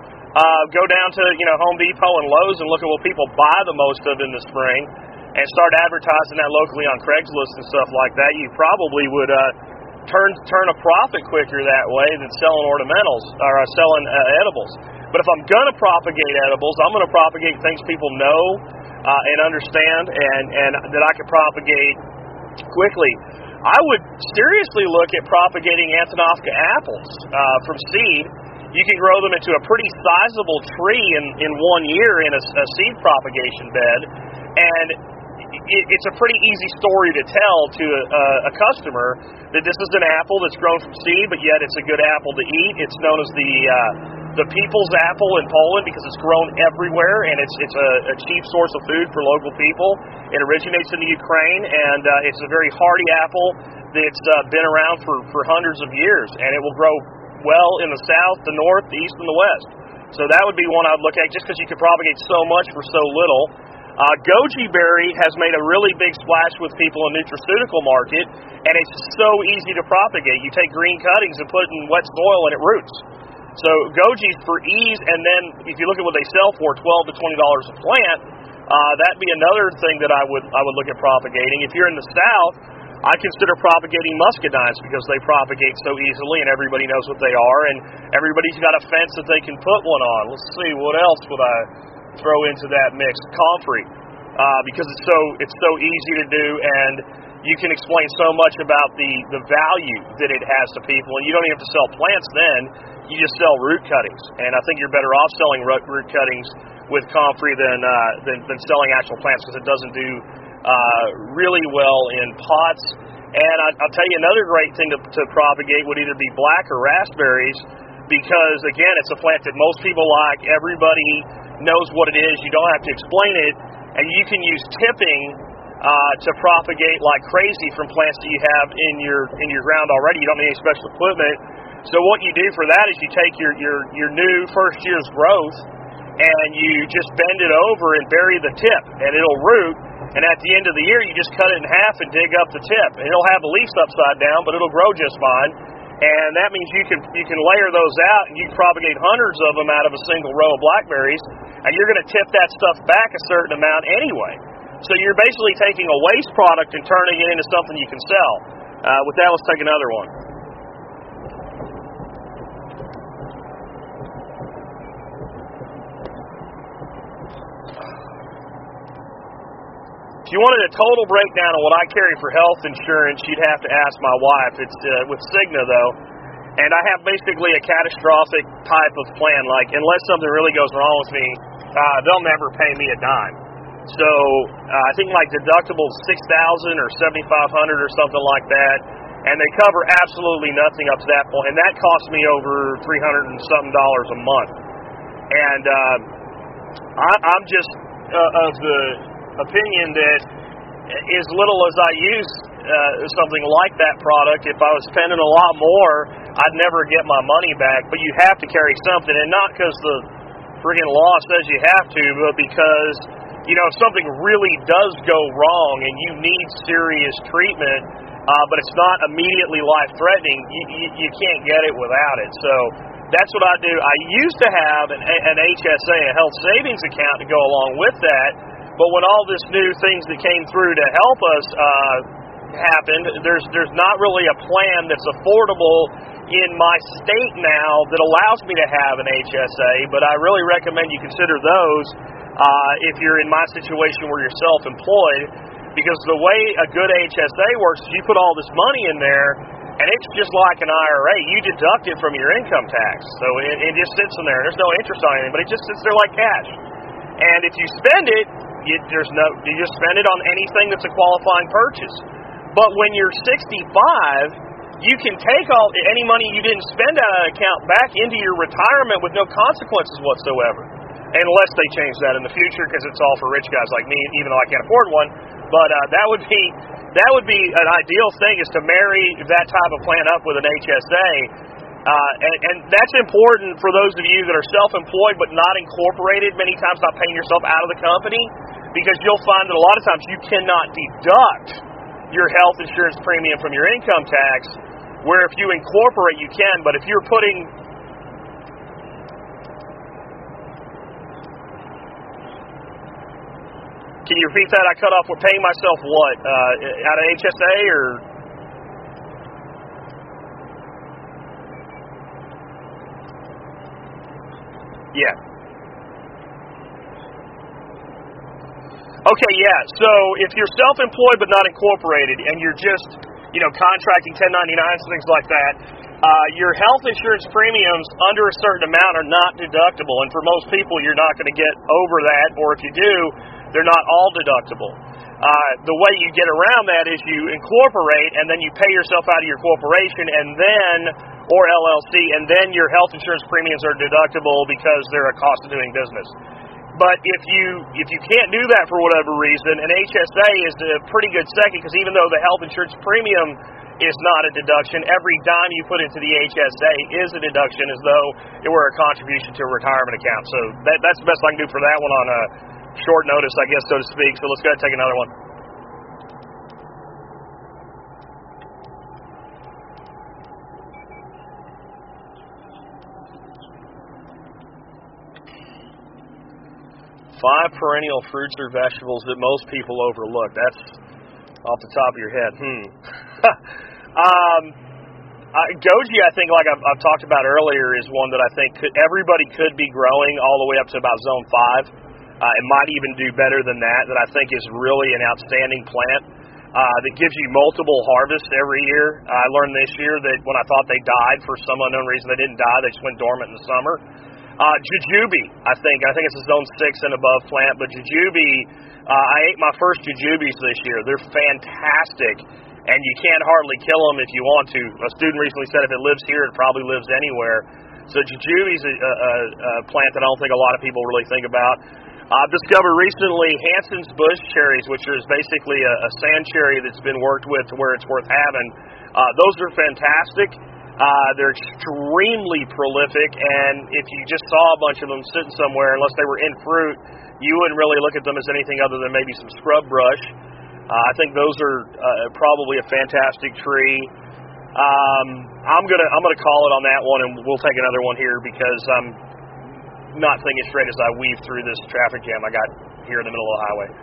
Uh, go down to you know Home Depot and Lowe's and look at what people buy the most of in the spring, and start advertising that locally on Craigslist and stuff like that. You probably would uh, turn turn a profit quicker that way than selling ornamentals or uh, selling uh, edibles. But if I'm going to propagate edibles, I'm going to propagate things people know uh, and understand, and, and that I can propagate quickly. I would seriously look at propagating Antonovka apples uh, from seed. You can grow them into a pretty sizable tree in, in one year in a, a seed propagation bed, and it, it's a pretty easy story to tell to a, a customer that this is an apple that's grown from seed, but yet it's a good apple to eat. It's known as the uh, the people's apple in Poland because it's grown everywhere, and it's it's a, a cheap source of food for local people. It originates in the Ukraine, and uh, it's a very hardy apple that's uh, been around for, for hundreds of years, and it will grow well in the south, the north, the east, and the west. So that would be one I would look at, just because you can propagate so much for so little. Uh, goji berry has made a really big splash with people in the nutraceutical market, and it's so easy to propagate. You take green cuttings and put it in wet soil, and it roots. So goji's for ease, and then if you look at what they sell for, twelve to twenty dollars a plant, uh, that'd be another thing that I would I would look at propagating. If you're in the south, I consider propagating muscadines because they propagate so easily, and everybody knows what they are, and everybody's got a fence that they can put one on. Let's see, what else would I throw into that mix? Comfrey, uh, because it's so it's so easy to do, and you can explain so much about the, the value that it has to people, and you don't even have to sell plants then, you just sell root cuttings, and I think you're better off selling root, root cuttings with Comfrey than, uh, than than selling actual plants, because it doesn't do uh, really well in pots. And I, I'll tell you another great thing to, to propagate would either be black or raspberries, because, again, it's a plant that most people like. Everybody knows what it is. You don't have to explain it. And you can use tipping uh, to propagate like crazy from plants that you have in your in your ground already. You don't need any special equipment. So what you do for that is you take your, your, your new first year's growth and you just bend it over and bury the tip, and it'll root. And at the end of the year, you just cut it in half and dig up the tip. And it'll have the leaves upside down, but it'll grow just fine. And that means you can you can layer those out, and you can propagate hundreds of them out of a single row of blackberries. And you're going to tip that stuff back a certain amount anyway. So you're basically taking a waste product and turning it into something you can sell. Uh, with that, let's take another one. If you wanted a total breakdown of what I carry for health insurance, you'd have to ask my wife. It's uh, with Cigna, though, and I have basically a catastrophic type of plan. Like, unless something really goes wrong with me, uh, they'll never pay me a dime. So uh, I think my deductible is six thousand dollars or seventy-five hundred dollars or something like that, and they cover absolutely nothing up to that point, and that costs me over three hundred and something dollars a month. And uh, I, I'm just uh, of the opinion that as little as I use uh, something like that product, if I was spending a lot more, I'd never get my money back. But you have to carry something, and not because the friggin' law says you have to, but because, you know, if something really does go wrong and you need serious treatment, uh, but it's not immediately life-threatening, you, you, you can't get it without it. So that's what I do. I used to have an, an H S A, a health savings account, to go along with that. But when all this new things that came through to help us uh, happened, there's there's not really a plan that's affordable in my state now that allows me to have an H S A. But I really recommend you consider those uh, if you're in my situation where you're self-employed, because the way a good H S A works is you put all this money in there, and it's just like an I R A. You deduct it from your income tax, so it, it just sits in there. There's no interest on anything, but it just sits there like cash. And if you spend it, You, there's no, you just spend it on anything that's a qualifying purchase. But when you're sixty-five, you can take all any money you didn't spend out of that account back into your retirement with no consequences whatsoever, unless they change that in the future, because it's all for rich guys like me, even though I can't afford one. But uh, that would be that would be an ideal thing, is to marry that type of plan up with an H S A. Uh, and, and that's important for those of you that are self-employed but not incorporated, many times not paying yourself out of the company, because you'll find that a lot of times you cannot deduct your health insurance premium from your income tax, where if you incorporate, you can. But if you're putting... Can you repeat that? I cut off. We're paying myself what? Uh, out of H S A or... Yeah. Okay, yeah. So if you're self-employed but not incorporated, and you're just, you know, contracting ten ninety-nines and things like that, uh, your health insurance premiums under a certain amount are not deductible. And for most people, you're not going to get over that, or if you do, they're not all deductible. Uh, the way you get around that is you incorporate, and then you pay yourself out of your corporation, and then, or L L C, and then your health insurance premiums are deductible because they're a cost of doing business. But if you if you can't do that for whatever reason, an H S A is a pretty good second, because even though the health insurance premium is not a deduction, every dime you put into the H S A is a deduction, as though it were a contribution to a retirement account. So that, that's the best I can do for that one on a short notice, I guess, so to speak. So let's go ahead and take another one. Five perennial fruits or vegetables that most people overlook. That's off the top of your head. Hmm. um, uh, goji, I think, like I've, I've talked about earlier, is one that I think could, everybody could be growing all the way up to about zone five. Uh, it might even do better than that, that I think is really an outstanding plant uh, that gives you multiple harvests every year. I learned this year that when I thought they died for some unknown reason, they didn't die. They just went dormant in the summer. Uh, jujube, I think. I think it's a zone six and above plant, but jujube, uh, I ate my first jujubes this year. They're fantastic, and you can't hardly kill them if you want to. A student recently said if it lives here, it probably lives anywhere. So jujube is a, a, a plant that I don't think a lot of people really think about. I've discovered recently Hanson's bush cherries, which is basically a, a sand cherry that's been worked with to where it's worth having. Uh, those are fantastic. Uh, they're extremely prolific, and if you just saw a bunch of them sitting somewhere, unless they were in fruit, you wouldn't really look at them as anything other than maybe some scrub brush. Uh, I think those are uh, probably a fantastic tree. Um, I'm gonna I'm gonna call it on that one, and we'll take another one here because I'm not thinking straight as I weave through this traffic jam I got here in the middle of the highway.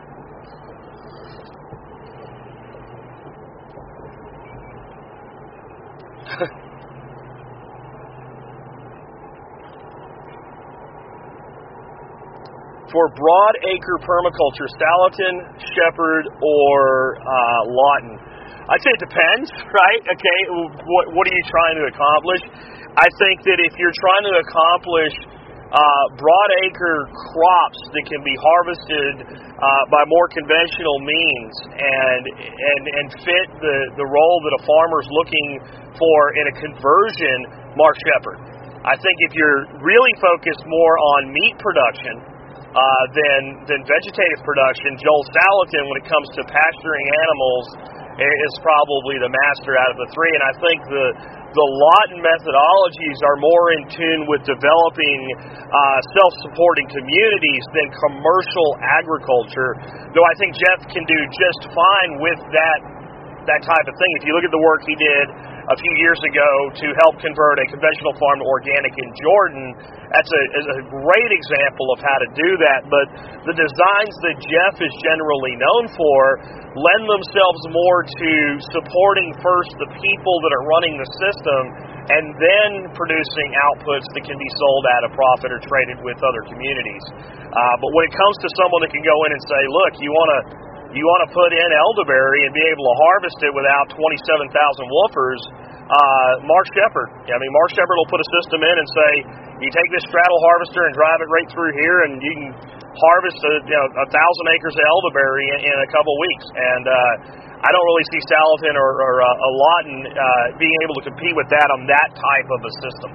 For broadacre permaculture, Salatin, Shepherd, or uh, Lawton? I'd say it depends, right? Okay, what, what are you trying to accomplish? I think that if you're trying to accomplish uh, broadacre crops that can be harvested uh, by more conventional means and and and fit the, the role that a farmer's looking for in a conversion, Mark Shepherd. I think if you're really focused more on meat production, Uh, than than vegetative production, Joel Salatin, when it comes to pasturing animals, is probably the master out of the three. And I think the the Lawton methodologies are more in tune with developing uh, self-supporting communities than commercial agriculture. Though I think Jeff can do just fine with that that type of thing. If you look at the work he did a few years ago to help convert a conventional farm to organic in Jordan, that's a, is a great example of how to do that. But the designs that Jeff is generally known for lend themselves more to supporting first the people that are running the system and then producing outputs that can be sold at a profit or traded with other communities. Uh, but when it comes to someone that can go in and say, look, you want to You want to put in elderberry and be able to harvest it without twenty-seven thousand woofers, uh, Mark Shepherd. I mean, Mark Shepherd will put a system in and say, you take this straddle harvester and drive it right through here, and you can harvest a, you know, a thousand acres of elderberry in, in a couple weeks. And uh, I don't really see Salatin or, or uh, a Lawton uh, being able to compete with that on that type of a system.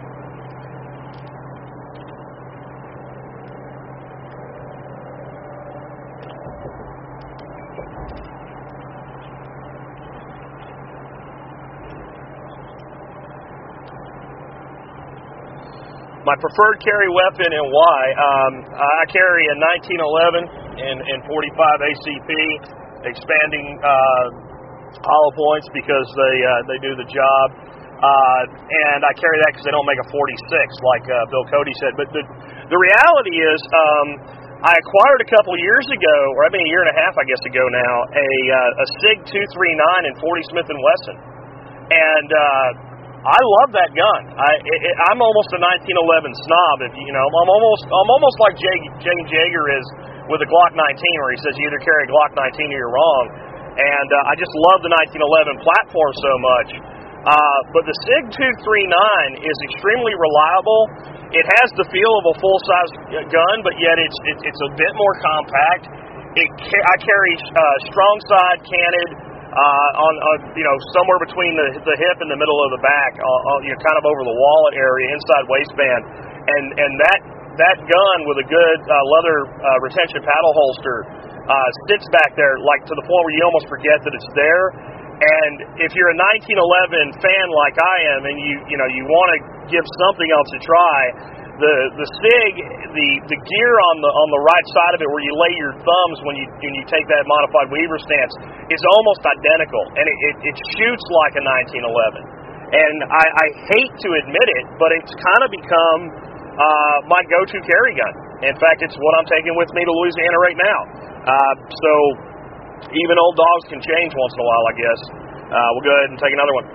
My preferred carry weapon and why? Um, I carry a nineteen eleven and, and forty-five A C P expanding uh, hollow points because they uh, they do the job, uh, and I carry that because they don't make a forty-six like uh, Bill Cody said. But the the reality is, um, I acquired a couple years ago, or I mean a year and a half I guess ago now, a uh, a SIG two thirty-nine and forty Smith and Wesson, and uh, I love that gun. I, it, I'm almost a nineteen eleven snob. If you, you know, I'm almost I'm almost like James Yeager is with a Glock nineteen, where he says you either carry a Glock nineteen or you're wrong. And uh, I just love the nineteen eleven platform so much. Uh, but the SIG two thirty-nine is extremely reliable. It has the feel of a full-size gun, but yet it's it, it's a bit more compact. It I carry uh, strong side canted. Uh, on, on, you know, somewhere between the the hip and the middle of the back, uh, uh, you know, kind of over the wallet area, inside waistband, and and that that gun with a good uh, leather uh, retention paddle holster uh, sits back there, like to the point where you almost forget that it's there. And if you're a nineteen eleven fan like I am, and you you know you want to give something else a try, the the SIG, the the gear on the on the right side of it, where you lay your thumbs when you when you take that modified Weaver stance, is almost identical, and it, it, it shoots like a nineteen eleven. And I, I hate to admit it, but it's kind of become uh, my go-to carry gun. In fact, it's what I'm taking with me to Louisiana right now. Uh, so even old dogs can change once in a while, I guess. Uh, we'll go ahead and take another one.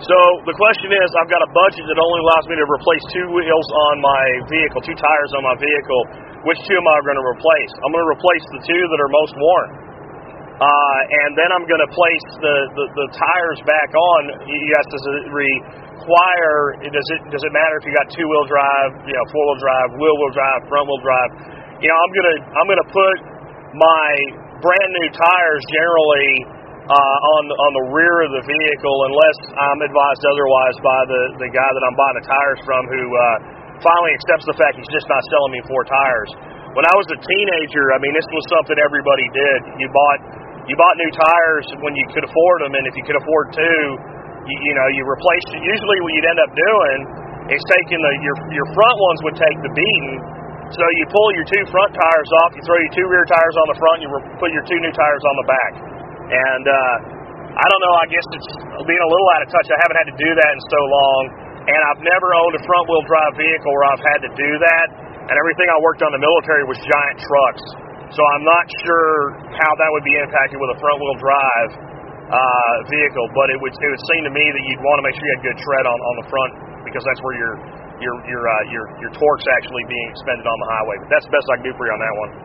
So the question is, I've got a budget that only allows me to replace two wheels on my vehicle, two tires on my vehicle. Which two am I going to replace? I'm going to replace the two that are most worn. Uh, and then I'm going to place the, the, the tires back on. Yes, does it require, does it does it matter if you got two-wheel drive, you know, four-wheel drive, wheel-wheel drive, front-wheel drive? You know, I'm going to I'm going to put my brand new tires generally uh, on on the rear of the vehicle, unless I'm advised otherwise by the, the guy that I'm buying the tires from, who uh, finally accepts the fact he's just not selling me four tires. When I was a teenager, I mean, this was something everybody did. You bought you bought new tires when you could afford them, and if you could afford two, you, you know, you replaced it. Usually, what you'd end up doing is taking the your your front ones would take the beating. So you pull your two front tires off, you throw your two rear tires on the front, you re- put your two new tires on the back. And uh, I don't know, I guess it's being a little out of touch. I haven't had to do that in so long, and I've never owned a front-wheel drive vehicle where I've had to do that. And everything I worked on in the military was giant trucks. So I'm not sure how that would be impacted with a front-wheel drive uh, vehicle, but it would it would seem to me that you'd want to make sure you had good tread on, on the front, because that's where your your your uh, your your torque's actually being expended on the highway. But that's the best I can do for you on that one.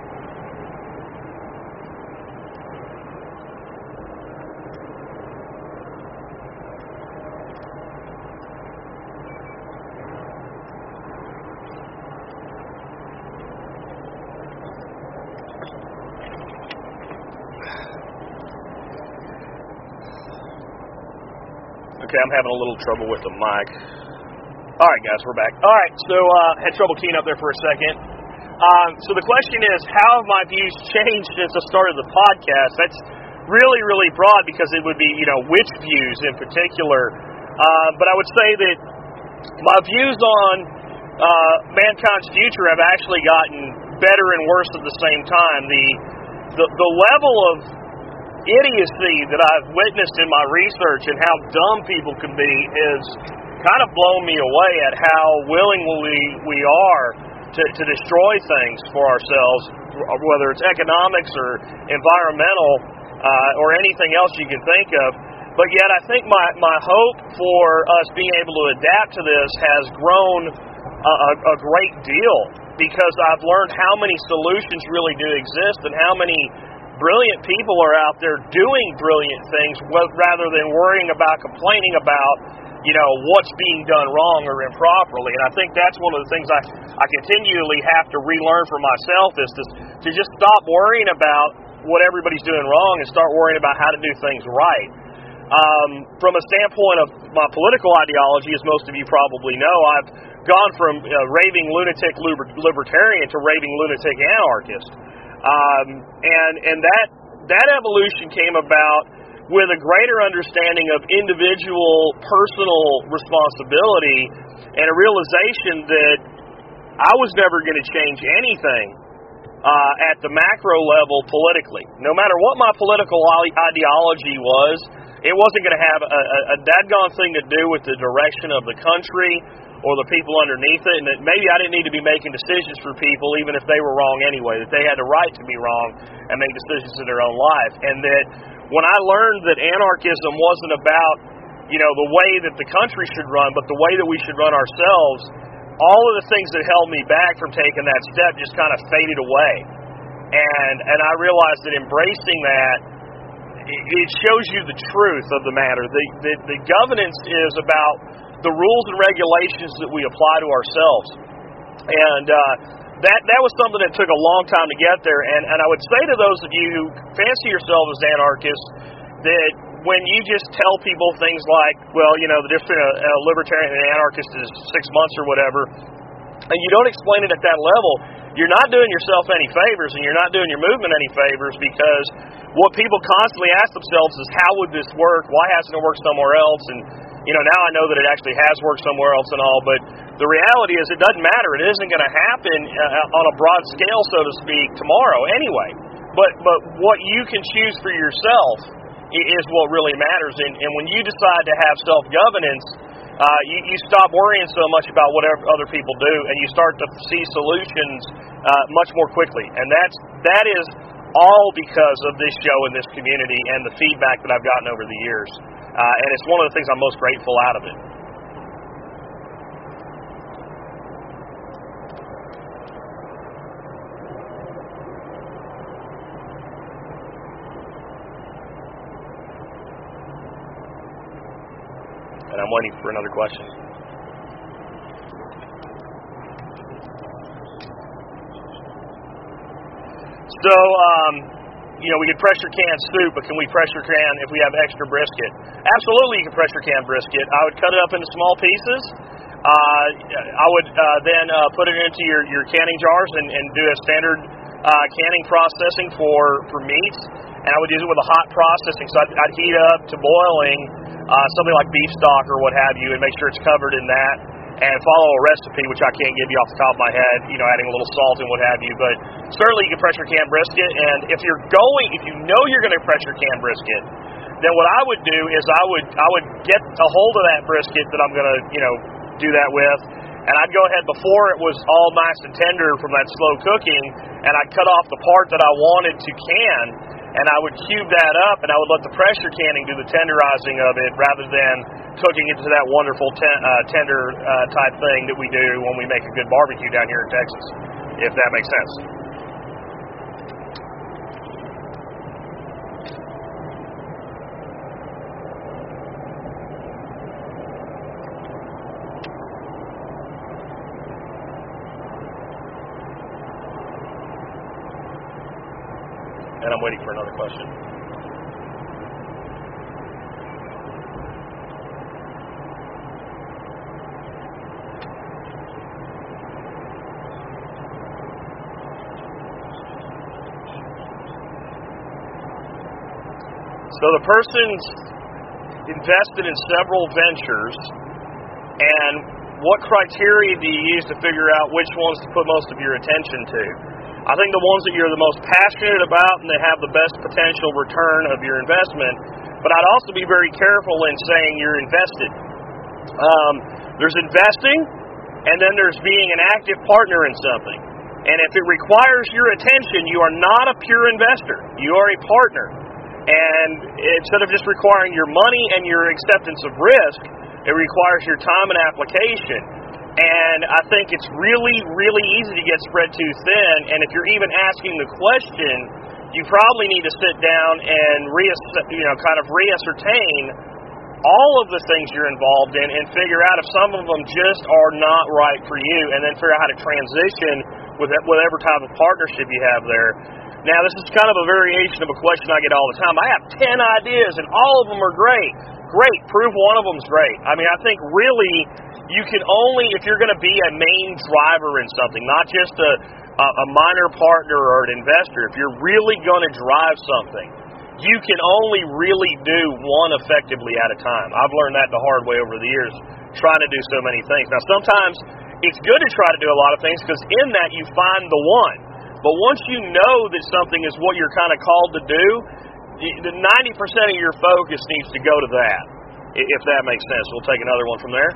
Okay, I'm having a little trouble with the mic. All right, guys, we're back. All right, so uh, had trouble keying up there for a second. Um, so the question is, how have my views changed since I started the podcast? That's really, really broad, because it would be, you know, which views in particular. Uh, but I would say that my views on uh, mankind's future have actually gotten better and worse at the same time. The the, the level of idiocy that I've witnessed in my research and how dumb people can be is kind of blown me away at how willingly we are to, to destroy things for ourselves, whether it's economics or environmental uh, or anything else you can think of. But yet I think my, my hope for us being able to adapt to this has grown a, a great deal, because I've learned how many solutions really do exist and how many brilliant people are out there doing brilliant things, rather than worrying about complaining about, you know, what's being done wrong or improperly. And I think that's one of the things I, I continually have to relearn for myself, is to, to just stop worrying about what everybody's doing wrong and start worrying about how to do things right. Um, from a standpoint of my political ideology, as most of you probably know, I've gone from uh, raving lunatic liber- libertarian to raving lunatic anarchist. Um, and and that that evolution came about with a greater understanding of individual personal responsibility and a realization that I was never going to change anything uh, at the macro level politically. No matter what my political ideology was, it wasn't going to have a, a, a dadgone thing to do with the direction of the country or the people underneath it, and that maybe I didn't need to be making decisions for people even if they were wrong anyway, that they had the right to be wrong and make decisions in their own life. And that when I learned that anarchism wasn't about, you know, the way that the country should run, but the way that we should run ourselves, all of the things that held me back from taking that step just kind of faded away. And and I realized that embracing that, it shows you the truth of the matter. The, the, the governance is about the rules and regulations that we apply to ourselves. And uh, that that was something that took a long time to get there. And, and I would say to those of you who fancy yourselves as anarchists, that when you just tell people things like, well, you know, the difference between a, a libertarian and an anarchist is six months or whatever, and you don't explain it at that level, you're not doing yourself any favors, and you're not doing your movement any favors, because what people constantly ask themselves is, how would this work? Why hasn't it worked somewhere else? And you know, now I know that it actually has worked somewhere else and all, but the reality is it doesn't matter. It isn't going to happen uh, on a broad scale, so to speak, tomorrow anyway. But but what you can choose for yourself is what really matters. And, and when you decide to have self-governance, uh, you, you stop worrying so much about what other people do, and you start to see solutions uh, much more quickly. And that's that is all because of this show and this community and the feedback that I've gotten over the years. Uh, and it's one of the things I'm most grateful out of it. And I'm waiting for another question. So, um, you know, we could pressure can soup, but can we pressure can if we have extra brisket? Absolutely, you can pressure can brisket. I would cut it up into small pieces. Uh, I would uh, then uh, put it into your, your canning jars and, and do a standard uh, canning processing for, for meats. And I would use it with a hot processing. So I'd, I'd heat up to boiling uh, something like beef stock or what have you and make sure it's covered in that. And follow a recipe, which I can't give you off the top of my head, you know, adding a little salt and what have you. But certainly you can pressure can brisket. And if you're going, if you know you're going to pressure can brisket, then what I would do is I would I would get a hold of that brisket that I'm going to, you know, do that with. And I'd go ahead before it was all nice and tender from that slow cooking, and I'd cut off the part that I wanted to can, and I would cube that up, and I would let the pressure canning do the tenderizing of it rather than cooking it to that wonderful ten, uh, tender uh, type thing that we do when we make a good barbecue down here in Texas, if that makes sense. And I'm waiting for another question. So the person's invested in several ventures, and what criteria do you use to figure out which ones to put most of your attention to? I think the ones that you're the most passionate about and that have the best potential return of your investment, but I'd also be very careful in saying you're invested. Um, there's investing, and then there's being an active partner in something. And if it requires your attention, you are not a pure investor. You are a partner. And instead of just requiring your money and your acceptance of risk, it requires your time and application. And I think it's really, really easy to get spread too thin. And if you're even asking the question, you probably need to sit down and reass- you know, kind of reascertain all of the things you're involved in and figure out if some of them just are not right for you, and then figure out how to transition with whatever type of partnership you have there. Now, this is kind of a variation of a question I get all the time. I have ten ideas, and all of them are great. Great. Prove one of them's great. I mean, I think really you can only, if you're going to be a main driver in something, not just a, a, a minor partner or an investor, if you're really going to drive something, you can only really do one effectively at a time. I've learned that the hard way over the years, trying to do so many things. Now, sometimes it's good to try to do a lot of things because in that you find the one. But once you know that something is what you're kind of called to do, the ninety percent of your focus needs to go to that, if that makes sense. We'll take another one from there.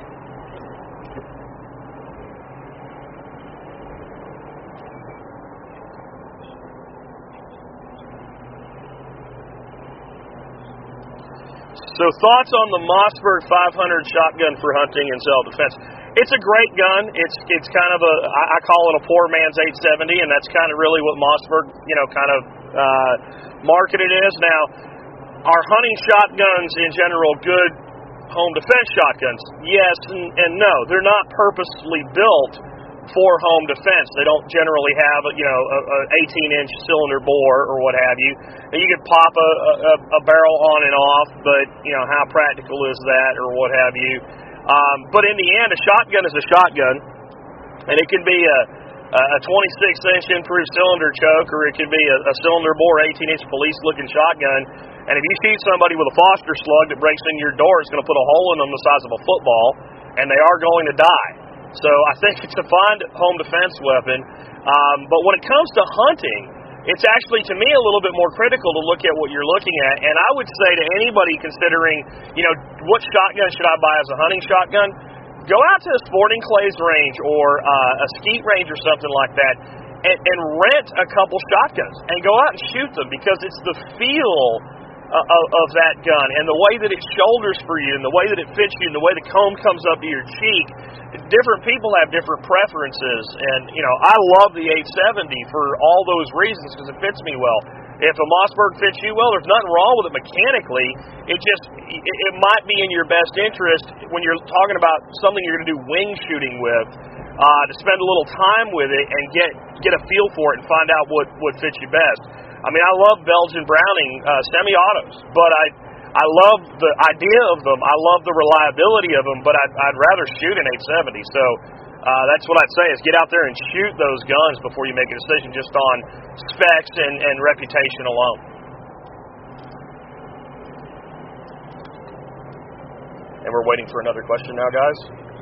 So thoughts on the Mossberg five hundred shotgun for hunting and self-defense. It's a great gun. It's it's kind of a, I call it a poor man's eight seventy, and that's kind of really what Mossberg, you know, kind of uh, marketed is. Now, are hunting shotguns in general good home defense shotguns? Yes and, and no. They're not purposely built for home defense. They don't generally have, you know, a eighteen inch cylinder bore or what have you. And you can pop a, a, a barrel on and off, but, you know, how practical is that or what have you? Um, but in the end, a shotgun is a shotgun, and it can be a, a twenty-six inch improved cylinder choke, or it can be a, a cylinder bore eighteen inch police-looking shotgun. And if you shoot somebody with a Foster slug that breaks into your door, it's going to put a hole in them the size of a football, and they are going to die. So I think it's a fine home defense weapon. Um, but when it comes to hunting, it's actually, to me, a little bit more critical to look at what you're looking at. And I would say to anybody considering, you know, what shotgun should I buy as a hunting shotgun, go out to a sporting clays range or uh, a skeet range or something like that and, and rent a couple shotguns and go out and shoot them, because it's the feel uh, of, of that gun, and the way that it shoulders for you, and the way that it fits you, and the way the comb comes up to your cheek. Different people have different preferences, and you know I love the eight seventy for all those reasons because it fits me well. If a Mossberg fits you well, there's nothing wrong with it mechanically. It just it, it might be in your best interest when you're talking about something you're going to do wing shooting with, uh, to spend a little time with it and get get a feel for it and find out what what fits you best. I mean, I love Belgian Browning uh, semi-autos, but I I love the idea of them. I love the reliability of them, but I'd, I'd rather shoot an eight seventy. So uh, that's what I'd say is get out there and shoot those guns before you make a decision just on specs and, and reputation alone. And we're waiting for another question now, guys.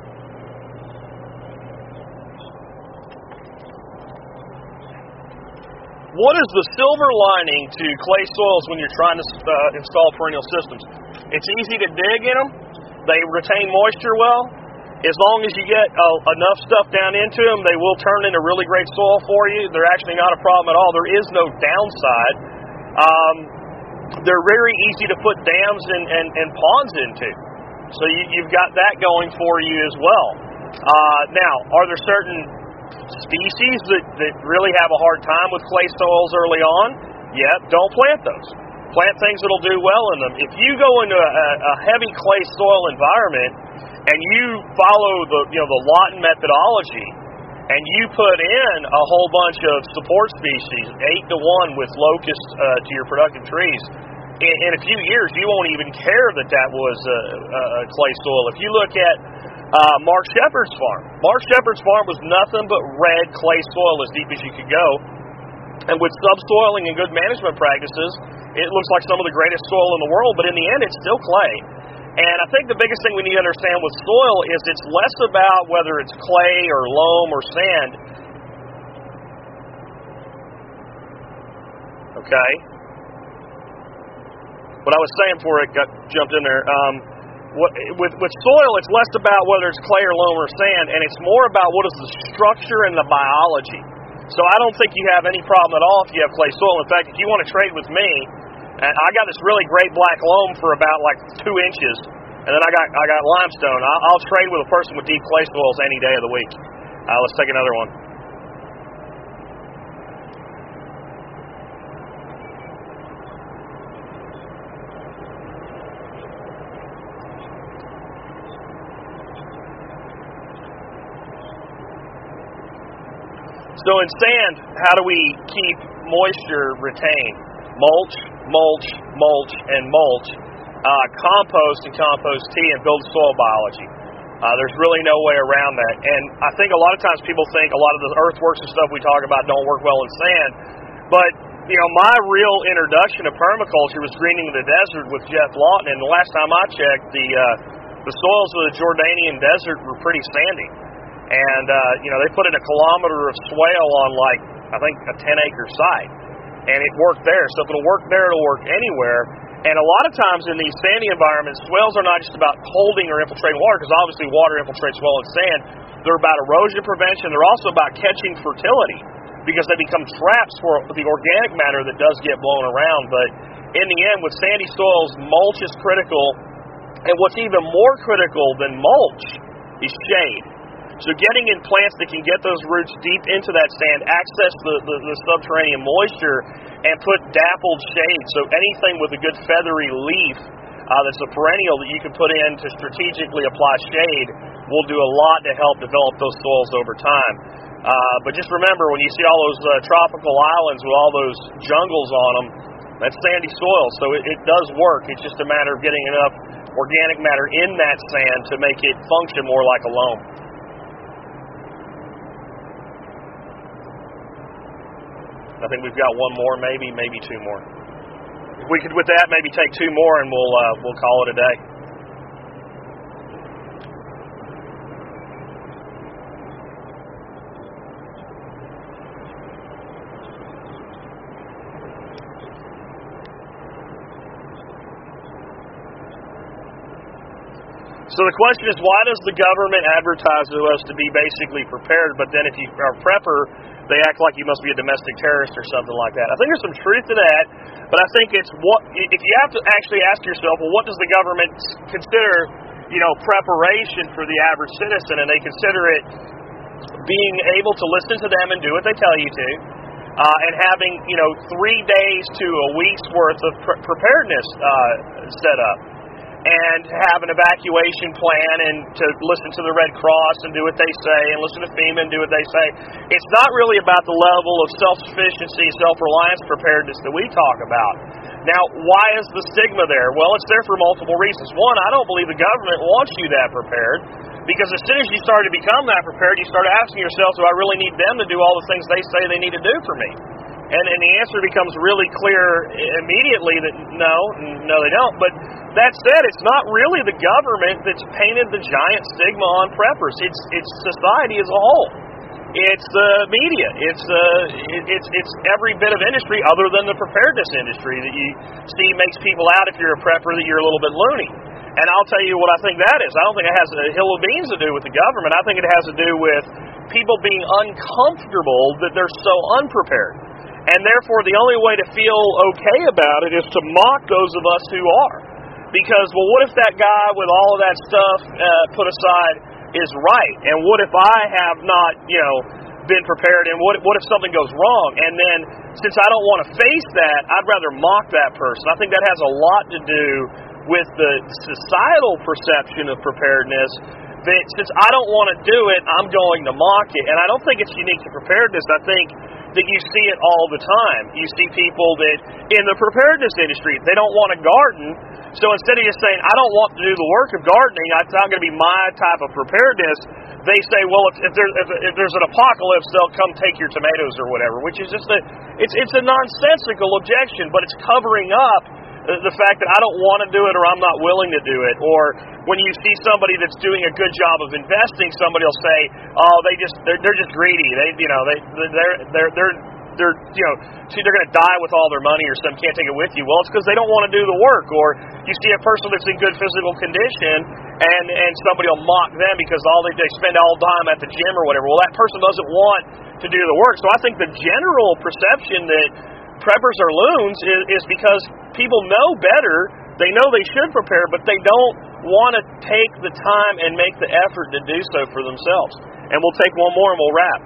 What is the silver lining to clay soils when you're trying to uh, install perennial systems? It's easy to dig in them. They retain moisture well. As long as you get uh, enough stuff down into them, they will turn into really great soil for you. They're actually not a problem at all. There is no downside. Um, they're very easy to put dams and, and, and ponds into. So you, you've got that going for you as well. Uh, now, are there certain species that, that really have a hard time with clay soils early on? Yeah, don't plant those. Plant things that'll do well in them. If you go into a, a heavy clay soil environment and you follow the you know the Lawton methodology and you put in a whole bunch of support species, eight to one with locusts uh, to your productive trees, in, in a few years you won't even care that that was a, a, a clay soil. If you look at Uh, Mark Shepard's farm. Mark Shepard's farm was nothing but red clay soil as deep as you could go. And with subsoiling and good management practices, it looks like some of the greatest soil in the world, but in the end, it's still clay. And I think the biggest thing we need to understand with soil is it's less about whether it's clay or loam or sand. Okay? What I was saying before it got jumped in there, um, What, with, with soil, it's less about whether it's clay or loam or sand, and it's more about what is the structure and the biology. So I don't think you have any problem at all if you have clay soil. In fact, if you want to trade with me, I got this really great black loam for about like two inches, and then I got I got limestone. I'll, I'll trade with a person with deep clay soils any day of the week. Uh, let's take another one. So in sand, how do we keep moisture retained? Mulch, mulch, mulch, and mulch. Uh, compost and compost tea and build soil biology. Uh, there's really no way around that. And I think a lot of times people think a lot of the earthworks and stuff we talk about don't work well in sand. But, you know, my real introduction to permaculture was Greening the Desert with Jeff Lawton. And the last time I checked, the, uh, the soils of the Jordanian desert were pretty sandy. And, uh, you know, they put in a kilometer of swale on, like, I think a ten-acre site. And it worked there. So if it'll work there, it'll work anywhere. And a lot of times in these sandy environments, swales are not just about holding or infiltrating water, because obviously water infiltrates well in sand. They're about erosion prevention. They're also about catching fertility, because they become traps for the organic matter that does get blown around. But in the end, with sandy soils, mulch is critical. And what's even more critical than mulch is shade. So getting in plants that can get those roots deep into that sand, access the, the, the subterranean moisture, and put dappled shade. So anything with a good feathery leaf uh, that's a perennial that you can put in to strategically apply shade will do a lot to help develop those soils over time. Uh, but just remember, when you see all those uh, tropical islands with all those jungles on them, that's sandy soil. So it, it does work. It's just a matter of getting enough organic matter in that sand to make it function more like a loam. I think we've got one more, maybe, maybe two more. If we could, with that, maybe take two more, and we'll uh, we'll call it a day. So the question is, why does the government advertise to us to be basically prepared, but then if you are a prepper, they act like you must be a domestic terrorist or something like that? I think there's some truth to that, but I think it's what if you have to actually ask yourself, well, what does the government consider, you know, preparation for the average citizen? And they consider it being able to listen to them and do what they tell you to, uh, and having, you know, three days to a week's worth of pre- preparedness uh, set up, and have an evacuation plan, and to listen to the Red Cross and do what they say, and listen to FEMA and do what they say. It's not really about the level of self-sufficiency, self-reliance preparedness that we talk about. Now, why is the stigma there? Well, it's there for multiple reasons. One, I don't believe the government wants you that prepared, because as soon as you start to become that prepared, you start asking yourself, do I really need them to do all the things they say they need to do for me? And, and the answer becomes really clear immediately that no, no they don't. But that said, it's not really the government that's painted the giant stigma on preppers. It's it's society as a whole. It's the media. It's uh, it's it's every bit of industry other than the preparedness industry that you see makes people out if you're a prepper that you're a little bit loony. And I'll tell you what I think that is. I don't think it has a hill of beans to do with the government. I think it has to do with people being uncomfortable that they're so unprepared. And therefore, the only way to feel okay about it is to mock those of us who are. Because, well, what if that guy with all of that stuff uh, put aside is right? And what if I have not, you know, been prepared? And what, what if something goes wrong? And then, since I don't want to face that, I'd rather mock that person. I think that has a lot to do with the societal perception of preparedness, that since I don't want to do it, I'm going to mock it. And I don't think it's unique to preparedness. I think that you see it all the time. You see people that, in the preparedness industry, they don't want to garden, so instead of just saying, I don't want to do the work of gardening, it's not going to be my type of preparedness, they say, well, if, if, there, if, if there's an apocalypse, they'll come take your tomatoes or whatever, which is just a, it's, it's a nonsensical objection, but it's covering up the fact that I don't want to do it, or I'm not willing to do it. Or when you see somebody that's doing a good job of investing, somebody will say, "Oh, they just they're, they're just greedy. They, you know, they they're they're they're they're you know, see, they're going to die with all their money, or some can't take it with you." Well, it's because they don't want to do the work. Or you see a person that's in good physical condition, and and somebody will mock them because all they they spend all time at the gym or whatever. Well, that person doesn't want to do the work. So I think the general perception that preppers are loons is, is because people know better. They know they should prepare, but they don't want to take the time and make the effort to do so for themselves. And we'll take one more and we'll wrap.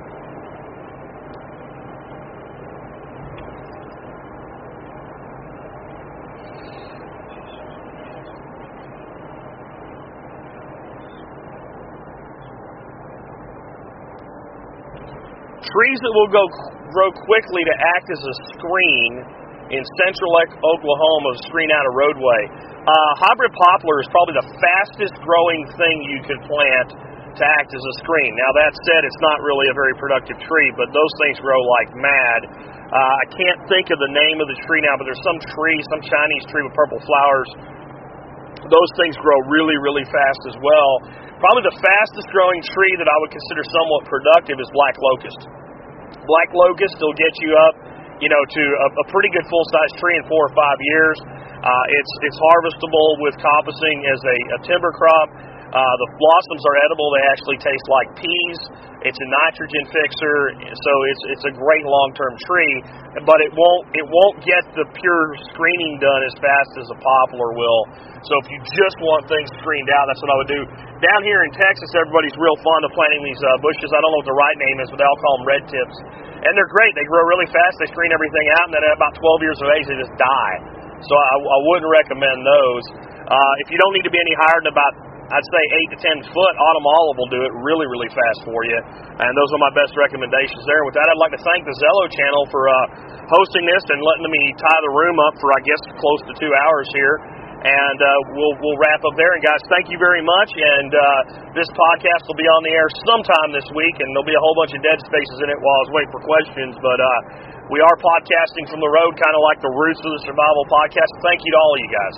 Trees that will go grow quickly to act as a screen in central Oklahoma, screen out a roadway. Uh, hybrid poplar is probably the fastest growing thing you could plant to act as a screen. Now, that said, it's not really a very productive tree, but those things grow like mad. Uh, I can't think of the name of the tree now, but there's some tree, some Chinese tree with purple flowers. Those things grow really, really fast as well. Probably the fastest growing tree that I would consider somewhat productive is black locust. Black locust will get you up, you know, to a, a pretty good full-size tree in four or five years. Uh, it's it's harvestable with coppicing as a, a timber crop. Uh, the blossoms are edible. They actually taste like peas. It's a nitrogen fixer, so it's it's a great long-term tree. But it won't it won't get the pure screening done as fast as a poplar will. So if you just want things screened out, that's what I would do. Down here in Texas, everybody's real fond of planting these uh, bushes. I don't know what the right name is, but they all call them red tips. And they're great. They grow really fast. They screen everything out, and then at about twelve years of age, they just die. So I, I wouldn't recommend those. Uh, if you don't need to be any higher than about, I'd say eight to ten foot, autumn olive will do it really, really fast for you. And those are my best recommendations there. With that, I'd like to thank the Zello channel for uh, hosting this and letting me tie the room up for, I guess, close to two hours here. And uh, we'll we'll wrap up there. And guys, thank you very much. And uh, this podcast will be on the air sometime this week, and there'll be a whole bunch of dead spaces in it while I was waiting for questions. But uh, we are podcasting from the road, kind of like the Roots of the Survival podcast. Thank you to all of you guys.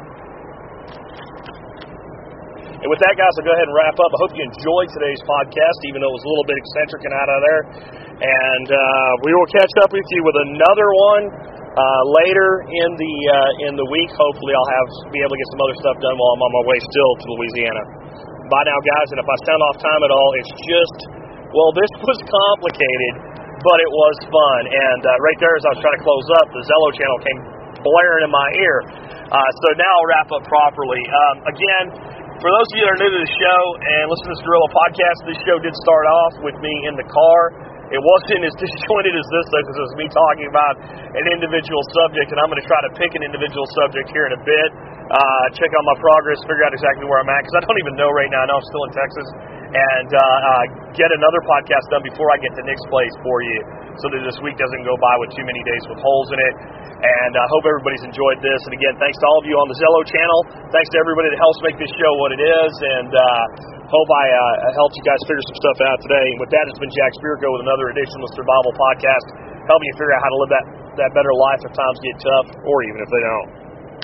And with that, guys, I'll go ahead and wrap up. I hope you enjoyed today's podcast, even though it was a little bit eccentric and out of there. And uh, we will catch up with you with another one Uh, later in the uh, in the week, hopefully I'll have be able to get some other stuff done while I'm on my way still to Louisiana. Bye now, guys, and if I sound off time at all, it's just, well, this was complicated, but it was fun. And uh, right there, as I was trying to close up, the Zello channel came blaring in my ear. Uh, so now I'll wrap up properly. Um, again, for those of you that are new to the show and listen to this Guerrilla podcast, this show did start off with me in the car. It wasn't as disjointed as this, though, because it was me talking about an individual subject, and I'm going to try to pick an individual subject here in a bit, uh, check out my progress, figure out exactly where I'm at, because I don't even know right now. I know I'm still in Texas, and uh, uh, get another podcast done before I get to Nick's place for you, so that this week doesn't go by with too many days with holes in it. And I uh, hope everybody's enjoyed this. And again, thanks to all of you on the Zello channel. Thanks to everybody that helps make this show what it is. And uh, hope I uh, helped you guys figure some stuff out today. And with that, it's been Jack Spirko with another edition of the Survival Podcast, helping you figure out how to live that, that better life if times get tough, or even if they don't.